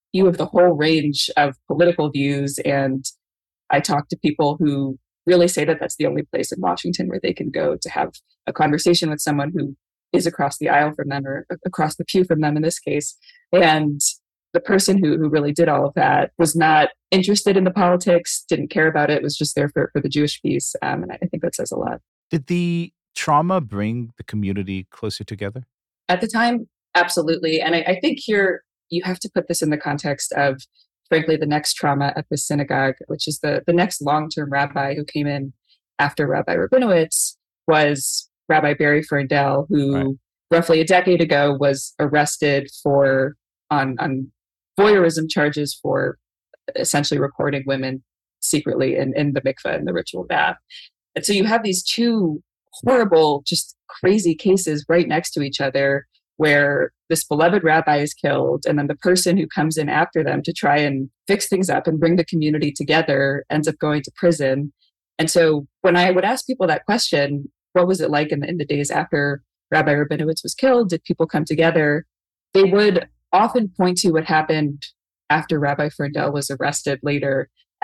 Speaker 7: you have the whole range of political views. And I talk to people who really say that that's the only place in Washington where they can go to have a conversation with someone who is across the aisle from them, or across the pew from them in this case. And the person who, who really did all of that was not interested in the politics, didn't care about it, was just there for, for the Jewish piece. Um, and I think that says a lot.
Speaker 2: Did the trauma bring the community closer together?
Speaker 7: At the time, absolutely. And I, I think here you have to put this in the context of, frankly, the next trauma at the synagogue, which is the, the next long-term rabbi who came in after Rabbi Rabinowitz was Rabbi Barry Ferndale, who right. roughly a decade ago was arrested for on, on voyeurism charges for essentially recording women secretly in, in the mikveh, in the ritual bath. And so you have these two horrible, just crazy cases right next to each other, where this beloved rabbi is killed, and then the person who comes in after them to try and fix things up and bring the community together ends up going to prison. And so when I would ask people that question, what was it like in the, in the days after Rabbi Rabinowitz was killed? Did people come together? They would often point to what happened after Rabbi Ferndale was arrested later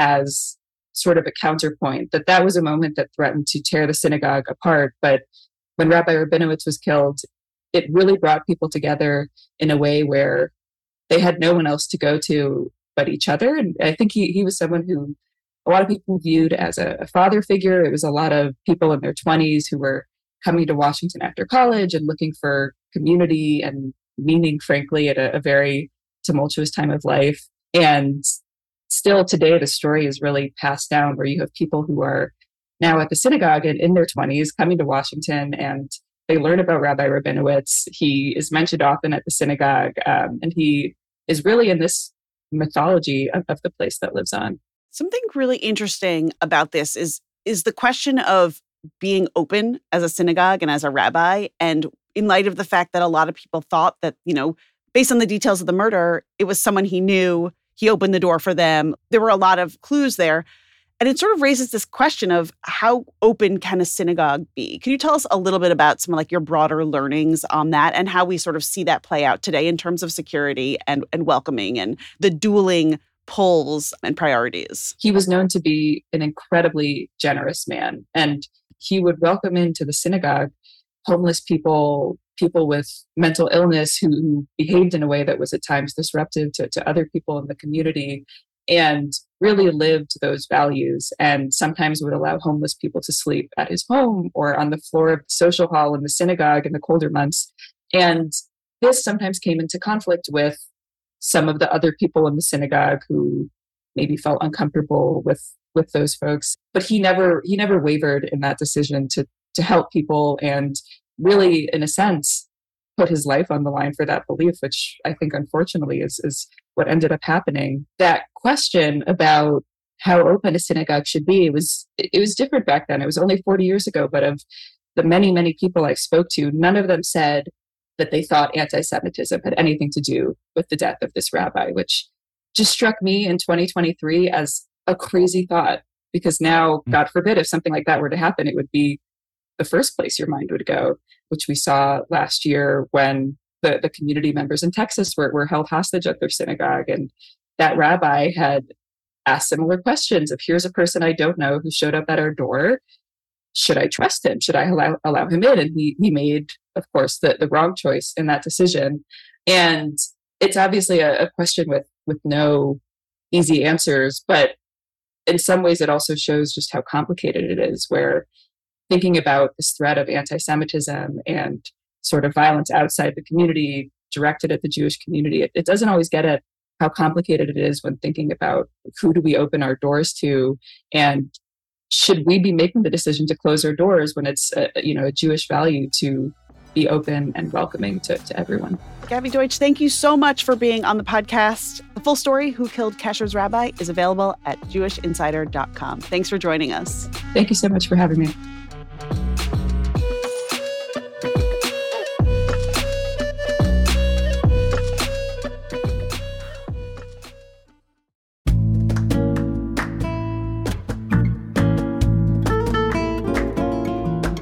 Speaker 7: as sort of a counterpoint, that that was a moment that threatened to tear the synagogue apart. But when Rabbi Rabinowitz was killed, it really brought people together in a way where they had no one else to go to but each other. And I think he, he was someone who a lot of people viewed as a, a father figure. It was a lot of people in their twenties who were coming to Washington after college and looking for community and meaning, frankly, at a, a very tumultuous time of life. And still today, the story is really passed down, where you have people who are now at the synagogue and in their twenties coming to Washington, and they learn about Rabbi Rabinowitz. He is mentioned often at the synagogue, um, and he is really in this mythology of, of the place that lives on.
Speaker 1: Something really interesting about this is, is the question of being open as a synagogue and as a rabbi. And in light of the fact that a lot of people thought that, you know, based on the details of the murder, it was someone he knew, he opened the door for them. There were a lot of clues there. And it sort of raises this question of how open can a synagogue be? Can you tell us a little bit about some of like your broader learnings on that and how we sort of see that play out today in terms of security and, and welcoming and the dueling pulls and priorities?
Speaker 7: He was known to be an incredibly generous man, and he would welcome into the synagogue homeless people, people with mental illness who, who behaved in a way that was at times disruptive to, to other people in the community, and really lived those values, and sometimes would allow homeless people to sleep at his home or on the floor of the social hall in the synagogue in the colder months. And this sometimes came into conflict with some of the other people in the synagogue who maybe felt uncomfortable with, with those folks. But he never he never wavered in that decision to to help people, and really, in a sense, put his life on the line for that belief, which I think, unfortunately, is, is what ended up happening. That question about how open a synagogue should be, it was, it was different back then. It was only forty years ago, but of the many, many people I spoke to, none of them said that they thought anti-Semitism had anything to do with the death of this rabbi, which just struck me in twenty twenty-three as a crazy thought, because now, God forbid, if something like that were to happen, it would be the first place your mind would go, which we saw last year when the, the community members in Texas were, were held hostage at their synagogue. And that rabbi had asked similar questions of, here's a person I don't know who showed up at our door. Should I trust him? Should I allow, allow him in? And he, he made, of course, the, the wrong choice in that decision. And it's obviously a, a question with, with no easy answers, but in some ways it also shows just how complicated it is, where thinking about this threat of anti-Semitism and sort of violence outside the community directed at the Jewish community, it, it doesn't always get at how complicated it is when thinking about who do we open our doors to, and should we be making the decision to close our doors when it's a, you know, a Jewish value to be open and welcoming to, to everyone.
Speaker 1: Gabby Deutsch, thank you so much for being on the podcast. The full story, Who Killed Kasher's Rabbi, is available at jewish insider dot com. Thanks for joining us.
Speaker 7: Thank you so much for having me.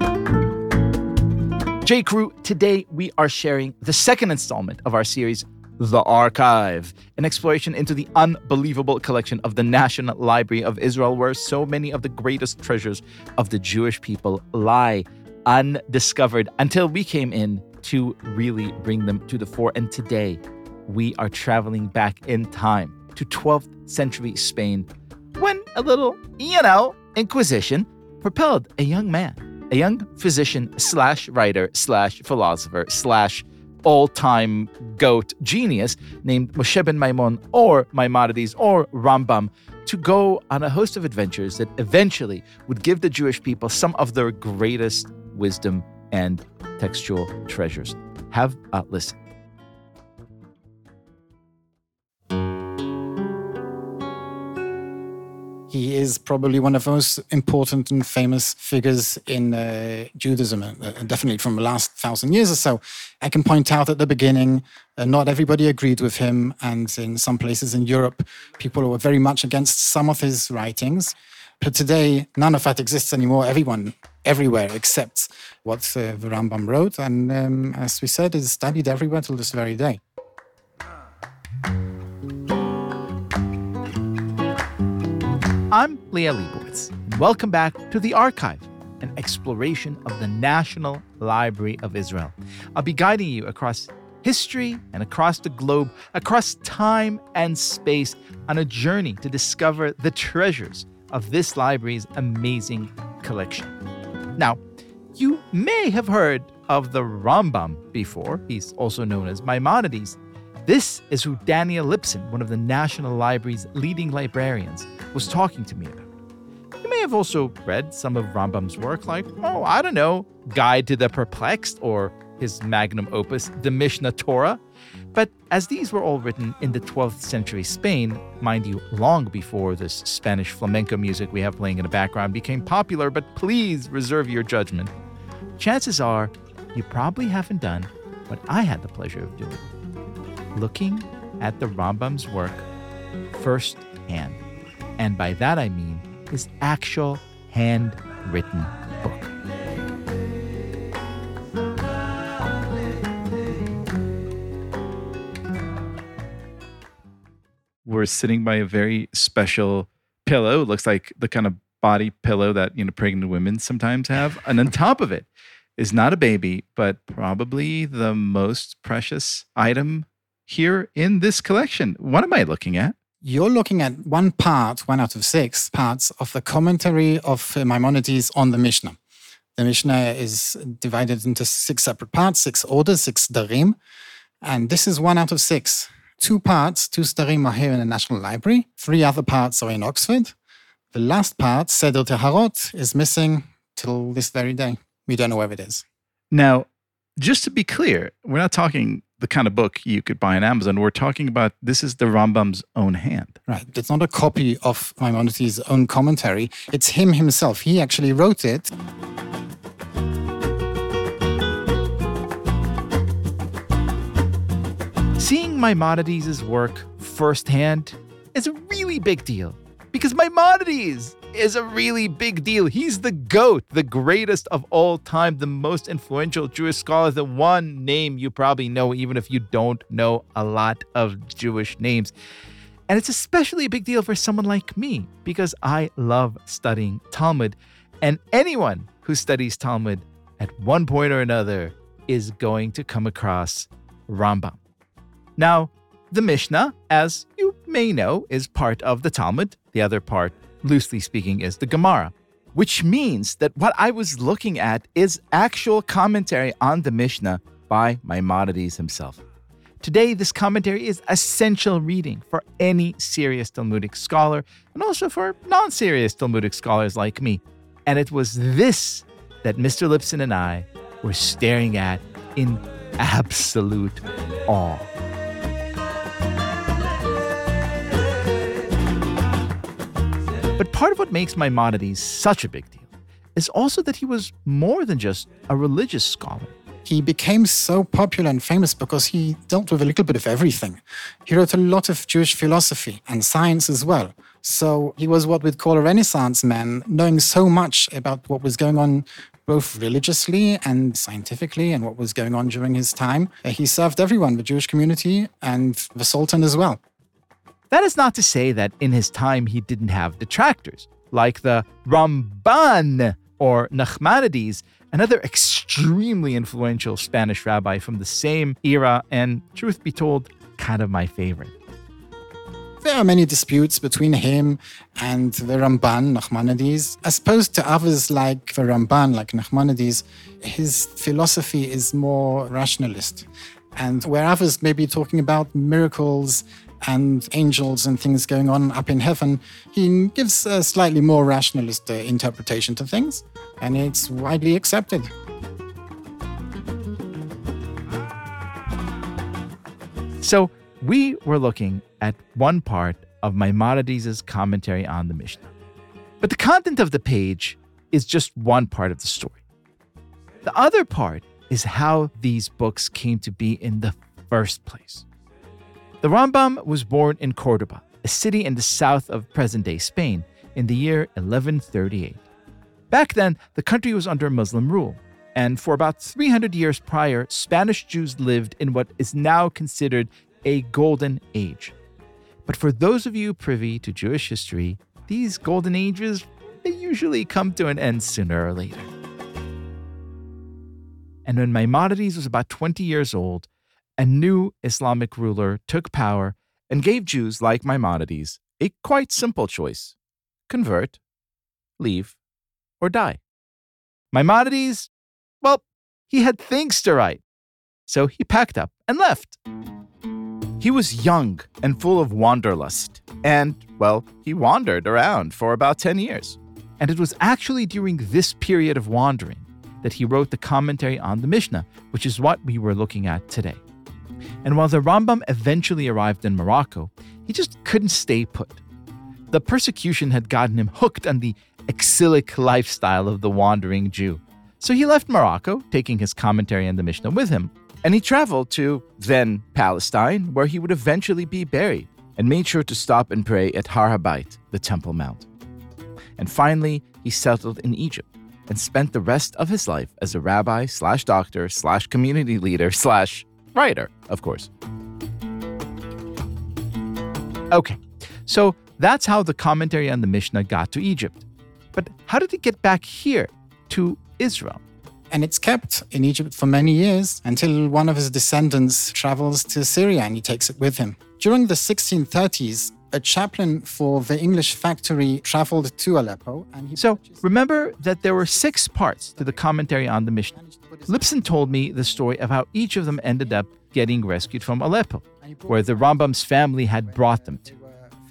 Speaker 2: J. Crew, today we are sharing the second installment of our series, The Archive, an exploration into the unbelievable collection of the National Library of Israel, where so many of the greatest treasures of the Jewish people lie undiscovered until we came in to really bring them to the fore. And today, we are traveling back in time to twelfth century Spain, when a little, you know, Inquisition propelled a young man, a young physician slash writer slash philosopher slash all-time goat genius named Moshe ben Maimon, or Maimonides, or Rambam, to go on a host of adventures that eventually would give the Jewish people some of their greatest wisdom and textual treasures. Have a listen.
Speaker 8: He is probably one of the most important and famous figures in uh, Judaism, uh, definitely from the last thousand years or so. I can point out at the beginning, uh, not everybody agreed with him, and in some places in Europe, people were very much against some of his writings. But today, none of that exists anymore. Everyone, everywhere, accepts what uh, the Rambam wrote, and um, as we said, is studied everywhere till this very day.
Speaker 2: I'm Leah Leibowitz. Welcome back to The Archive, an exploration of the National Library of Israel. I'll be guiding you across history and across the globe, across time and space, on a journey to discover the treasures of this library's amazing collection. Now, you may have heard of the Rambam before. He's also known as Maimonides. This is who Daniel Lipson, one of the National Library's leading librarians, was talking to me about. You may have also read some of Rambam's work, like, oh, I don't know, Guide to the Perplexed, or his magnum opus, the Mishnah Torah. But as these were all written in the twelfth century Spain, mind you, long before this Spanish flamenco music we have playing in the background became popular, but please reserve your judgment, chances are you probably haven't done what I had the pleasure of doing. Looking at the Rambam's work firsthand. And by that I mean his actual handwritten book. We're sitting by a very special pillow. It looks like the kind of body pillow that, you know, pregnant women sometimes have. And on top of it is not a baby, but probably the most precious item here in this collection. What am I looking at?
Speaker 8: You're looking at one part, one out of six parts of the commentary of Maimonides on the Mishnah. The Mishnah is divided into six separate parts, six orders, six darim. And this is one out of six. Two parts, two darim, are here in the National Library. Three other parts are in Oxford. The last part, Seder Teharot, is missing till this very day. We don't know where it is.
Speaker 2: Now, just to be clear, we're not talking the kind of book you could buy on Amazon. We're talking about, this is the Rambam's own hand.
Speaker 8: Right. It's not a copy of Maimonides' own commentary. It's him himself. He actually wrote it.
Speaker 2: Seeing Maimonides' work firsthand is a really big deal, because Maimonides is a really big deal. He's the GOAT, the greatest of all time, the most influential Jewish scholar, the one name you probably know, even if you don't know a lot of Jewish names. And it's especially a big deal for someone like me, because I love studying Talmud. And anyone who studies Talmud at one point or another is going to come across Rambam. Now, the Mishnah, as you may know, is part of the Talmud. The other part, loosely speaking, is the Gemara, which means that what I was looking at is actual commentary on the Mishnah by Maimonides himself. Today, this commentary is essential reading for any serious Talmudic scholar, and also for non-serious Talmudic scholars like me. And it was this that Mister Lipson and I were staring at in absolute awe. But part of what makes Maimonides such a big deal is also that he was more than just a religious scholar.
Speaker 8: He became so popular and famous because he dealt with a little bit of everything. He wrote a lot of Jewish philosophy and science as well. So he was what we'd call a Renaissance man, knowing so much about what was going on both religiously and scientifically, and what was going on during his time. Uh, he served everyone, the Jewish community and the Sultan as well.
Speaker 2: That is not to say that in his time he didn't have detractors, like the Ramban or Nachmanides, another extremely influential Spanish rabbi from the same era, and truth be told, kind of my favorite.
Speaker 8: There are many disputes between him and the Ramban, Nachmanides. As opposed to others like the Ramban, like Nachmanides, his philosophy is more rationalist. And where others may be talking about miracles and angels and things going on up in heaven, he gives a slightly more rationalist uh, interpretation to things, and it's widely accepted.
Speaker 2: So we were looking at one part of Maimonides' commentary on the Mishnah. But the content of the page is just one part of the story. The other part is how these books came to be in the first place. The Rambam was born in Cordoba, a city in the south of present-day Spain, in the year eleven thirty-eight. Back then, the country was under Muslim rule, and for about three hundred years prior, Spanish Jews lived in what is now considered a golden age. But for those of you privy to Jewish history, these golden ages, they usually come to an end sooner or later. And when Maimonides was about twenty years old, a new Islamic ruler took power and gave Jews like Maimonides a quite simple choice: convert, leave, or die. Maimonides, well, he had things to write, so he packed up and left. He was young and full of wanderlust, and, well, he wandered around for about ten years. And it was actually during this period of wandering that he wrote the commentary on the Mishnah, which is what we were looking at today. And while the Rambam eventually arrived in Morocco, he just couldn't stay put. The persecution had gotten him hooked on the exilic lifestyle of the wandering Jew. So he left Morocco, taking his commentary on the Mishnah with him, and he traveled to, then, Palestine, where he would eventually be buried, and made sure to stop and pray at Har HaBayit, the Temple Mount. And finally, he settled in Egypt and spent the rest of his life as a rabbi slash doctor slash community leader slash writer, of course. Okay, so that's how the commentary on the Mishnah got to Egypt. But how did it get back here to Israel?
Speaker 8: And it's kept in Egypt for many years until one of his descendants travels to Syria and he takes it with him. During the sixteen thirties, a chaplain for the English factory traveled to Aleppo. And he
Speaker 2: so remember that there were six parts to the commentary on the Mishnah. Lipson told me the story of how each of them ended up getting rescued from Aleppo, where the Rambam's family had brought them to.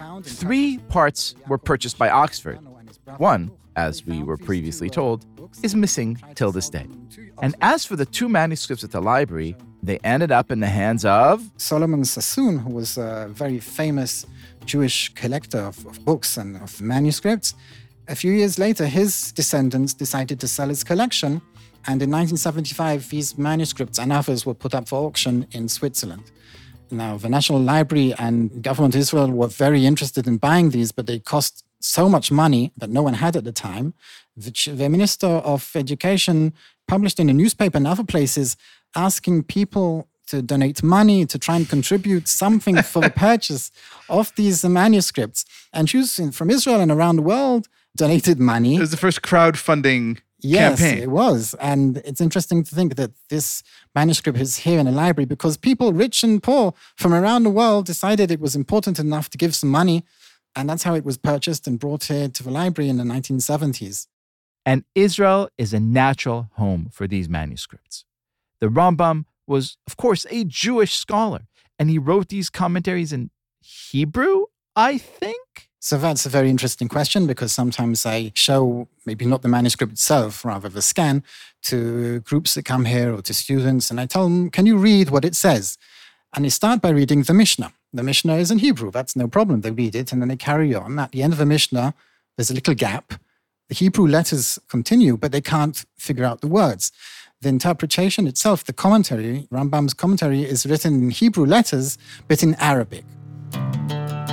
Speaker 2: Three parts were purchased by Oxford. One, as we were previously told, is missing till this day. And as for the two manuscripts at the library, they ended up in the hands of
Speaker 8: Solomon Sassoon, who was a very famous Jewish collector of, of books and of manuscripts. A few years later, his descendants decided to sell his collection, and in nineteen seventy-five, these manuscripts and others were put up for auction in Switzerland. Now, the National Library and government of Israel were very interested in buying these, but they cost so much money that no one had at the time. The, the Minister of Education published in a newspaper and other places asking people to donate money, to try and contribute something for the purchase of these manuscripts. And Jews from Israel and around the world donated money.
Speaker 2: It was the first crowdfunding
Speaker 8: Yes,
Speaker 2: campaign.
Speaker 8: It was. And it's interesting to think that this manuscript is here in a library because people, rich and poor, from around the world decided it was important enough to give some money. And that's how it was purchased and brought here to the library in the nineteen seventies.
Speaker 2: And Israel is a natural home for these manuscripts. The Rambam was, of course, a Jewish scholar, and he wrote these commentaries in Hebrew, I think?
Speaker 8: So that's a very interesting question because sometimes I show maybe not the manuscript itself, rather the scan, to groups that come here or to students, and I tell them, can you read what it says? And they start by reading the Mishnah. The Mishnah is in Hebrew, that's no problem. They read it and then they carry on. At the end of the Mishnah, there's a little gap. The Hebrew letters continue, but they can't figure out the words. The interpretation itself, the commentary, Rambam's commentary, is written in Hebrew letters, but in Arabic, which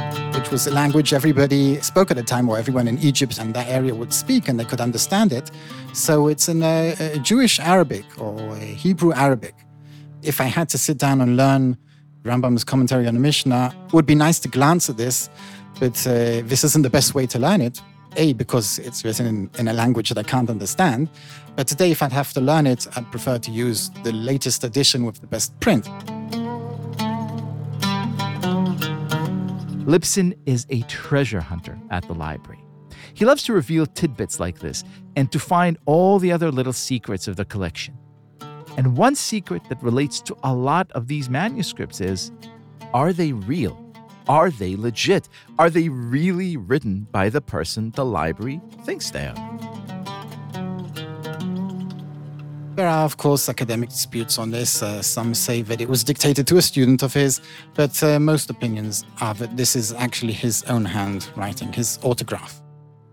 Speaker 8: It was a language everybody spoke at the time, or everyone in Egypt and that area would speak, and they could understand it. So it's in a, a Jewish Arabic or a Hebrew Arabic. If I had to sit down and learn Rambam's commentary on the Mishnah, it would be nice to glance at this, but uh, this isn't the best way to learn it. A, because it's written in, in a language that I can't understand. But today, if I'd have to learn it, I'd prefer to use the latest edition with the best print.
Speaker 2: Lipson is a treasure hunter at the library. He loves to reveal tidbits like this and to find all the other little secrets of the collection. And one secret that relates to a lot of these manuscripts is, are they real? Are they legit? Are they really written by the person the library thinks they are?
Speaker 8: There are, of course, academic disputes on this. Uh, some say that it was dictated to a student of his, but uh, most opinions are that this is actually his own handwriting, his autograph.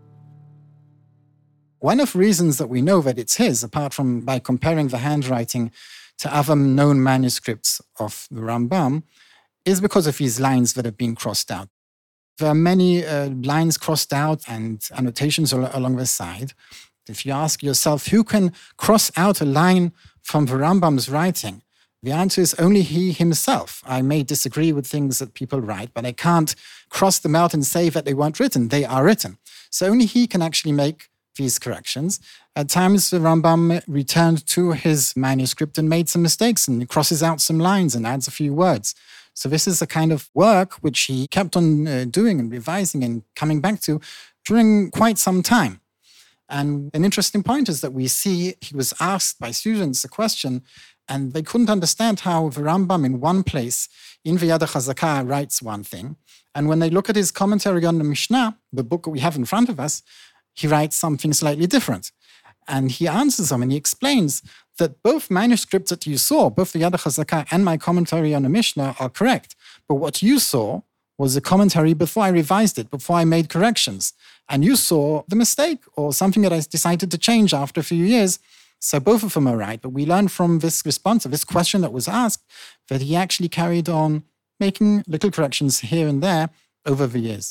Speaker 8: One of the reasons that we know that it's his, apart from by comparing the handwriting to other known manuscripts of the Rambam, is because of these lines that have been crossed out. There are many uh, lines crossed out and annotations al- along the side. If you ask yourself, who can cross out a line from the Rambam's writing? The answer is only he himself. I may disagree with things that people write, but I can't cross them out and say that they weren't written. They are written. So only he can actually make these corrections. At times, the Rambam returned to his manuscript and made some mistakes and crosses out some lines and adds a few words. So this is a kind of work which he kept on uh, doing and revising and coming back to during quite some time. And an interesting point is that we see he was asked by students a question and they couldn't understand how the Rambam in one place in the Yad HaChazakah writes one thing. And when they look at his commentary on the Mishnah, the book we have in front of us, he writes something slightly different. And he answers them and he explains that both manuscripts that you saw, both the Yad HaChazakah and my commentary on the Mishnah are correct. But what you saw was a commentary before I revised it, before I made corrections. And you saw the mistake or something that I decided to change after a few years. So both of them are right. But we learned from this response, of this question that was asked, that he actually carried on making little corrections here and there over the years.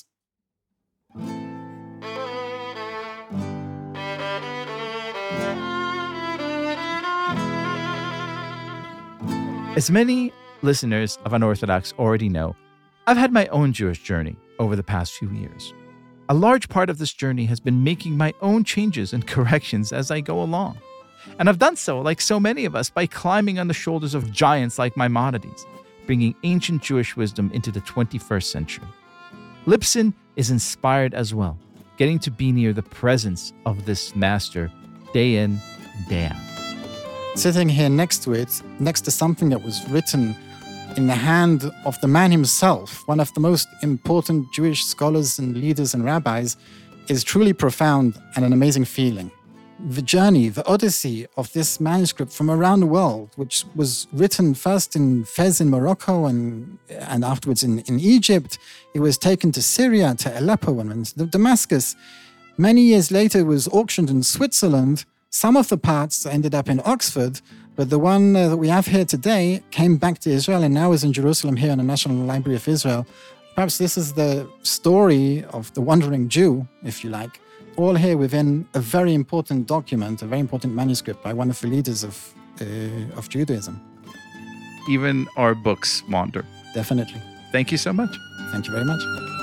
Speaker 2: As many listeners of Unorthodox already know, I've had my own Jewish journey over the past few years. A large part of this journey has been making my own changes and corrections as I go along. And I've done so, like so many of us, by climbing on the shoulders of giants like Maimonides, bringing ancient Jewish wisdom into the twenty-first century. Lipson is inspired as well, getting to be near the presence of this master day in, day out.
Speaker 8: Sitting here next to it, next to something that was written in the hand of the man himself, one of the most important Jewish scholars and leaders and rabbis, is truly profound and an amazing feeling. The journey, the odyssey of this manuscript from around the world, which was written first in Fez in Morocco and, and afterwards in, in Egypt, it was taken to Syria, to Aleppo and to Damascus. Many years later, it was auctioned in Switzerland. Some of the parts ended up in Oxford, but the one uh, that we have here today came back to Israel and now is in Jerusalem here in the National Library of Israel. Perhaps this is the story of the wandering Jew, if you like, all here within a very important document, a very important manuscript by one of the leaders of, uh, of Judaism.
Speaker 2: Even our books wander.
Speaker 8: Definitely.
Speaker 2: Thank you so much.
Speaker 8: Thank you very much.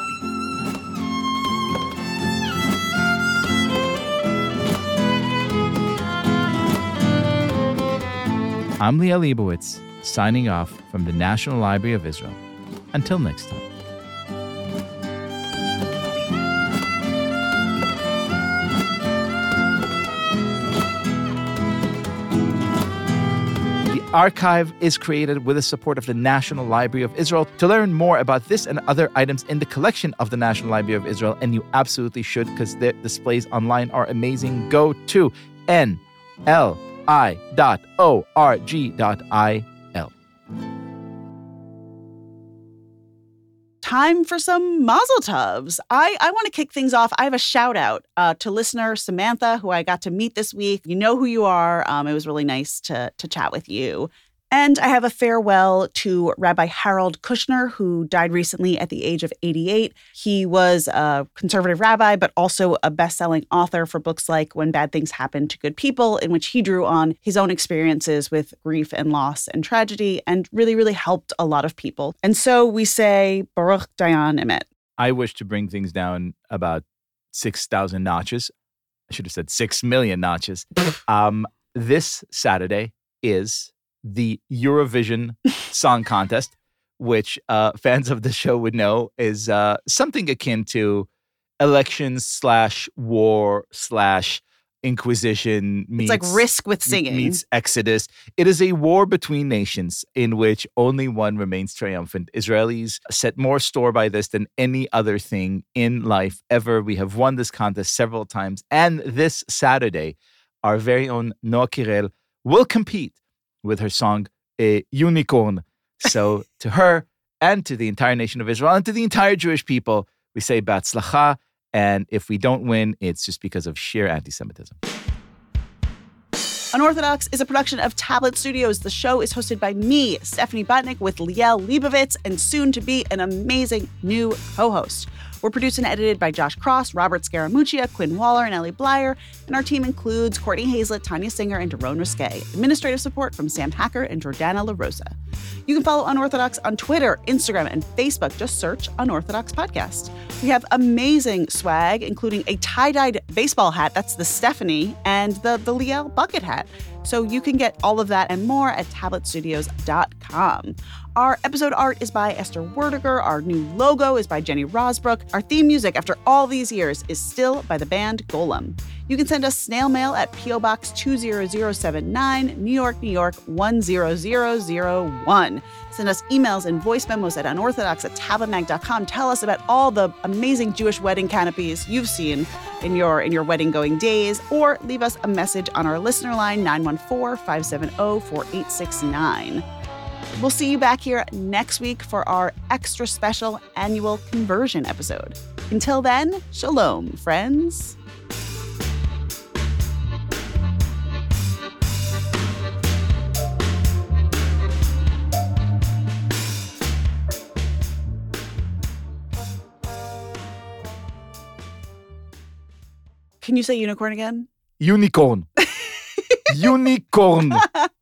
Speaker 2: I'm Liel Leibovitz, signing off from the National Library of Israel. Until next time. The archive is created with the support of the National Library of Israel. To learn more about this and other items in the collection of the National Library of Israel, and you absolutely should because their displays online are amazing, go to N L I dot O R G dot I L.
Speaker 1: Time for some mazel tovs. I, I want to kick things off. I have a shout out uh, to listener Samantha, who I got to meet this week. You know who you are. Um, it was really nice to, to chat with you. And I have a farewell to Rabbi Harold Kushner, who died recently at the age of eighty-eight. He was a conservative rabbi, but also a best-selling author for books like When Bad Things Happen to Good People, in which he drew on his own experiences with grief and loss and tragedy and really, really helped a lot of people. And so we say, Baruch Dayan Emet.
Speaker 2: I wish to bring things down about six thousand notches. I should have said six million notches. um, this Saturday is the Eurovision Song Contest, which uh, fans of the show would know is uh, something akin to elections slash war slash Inquisition meets...
Speaker 1: It's like Risk with singing.
Speaker 2: Meets Exodus. It is a war between nations in which only one remains triumphant. Israelis set more store by this than any other thing in life ever. We have won this contest several times. And this Saturday, our very own Noa Kirel will compete with her song, A Unicorn. So to her and to the entire nation of Israel and to the entire Jewish people, we say Batzlacha. And if we don't win, it's just because of sheer anti-Semitism.
Speaker 1: Unorthodox is a production of Tablet Studios. The show is hosted by me, Stephanie Butnick, with Liel Leibovitz, and soon to be an amazing new co-host. We're produced and edited by Josh Cross, Robert Scaramuccia, Quinn Waller, and Ellie Blyer. And our team includes Courtney Hazlett, Tanya Singer, and Daron Risquet. Administrative support from Sam Hacker and Jordana La Rosa. You can follow Unorthodox on Twitter, Instagram, and Facebook. Just search Unorthodox Podcast. We have amazing swag, including a tie-dyed baseball hat, that's the Stephanie, and the, the Liel bucket hat. So you can get all of that and more at tablet studios dot com. Our episode art is by Esther Werdiger. Our new logo is by Jenny Rosbrook. Our theme music, after all these years, is still by the band Golem. You can send us snail mail at P O Box two zero zero seven nine, New York, New York one zero zero zero one. Send us emails and voice memos at unorthodox at tabletmag dot com. Tell us about all the amazing Jewish wedding canopies you've seen in your in your wedding going days, or leave us a message on our listener line nine one four, five seven zero, four eight six nine. We'll see you back here next week for our extra special annual conversion episode. Until then, shalom, friends. Can you say unicorn again?
Speaker 2: Unicorn. Unicorn.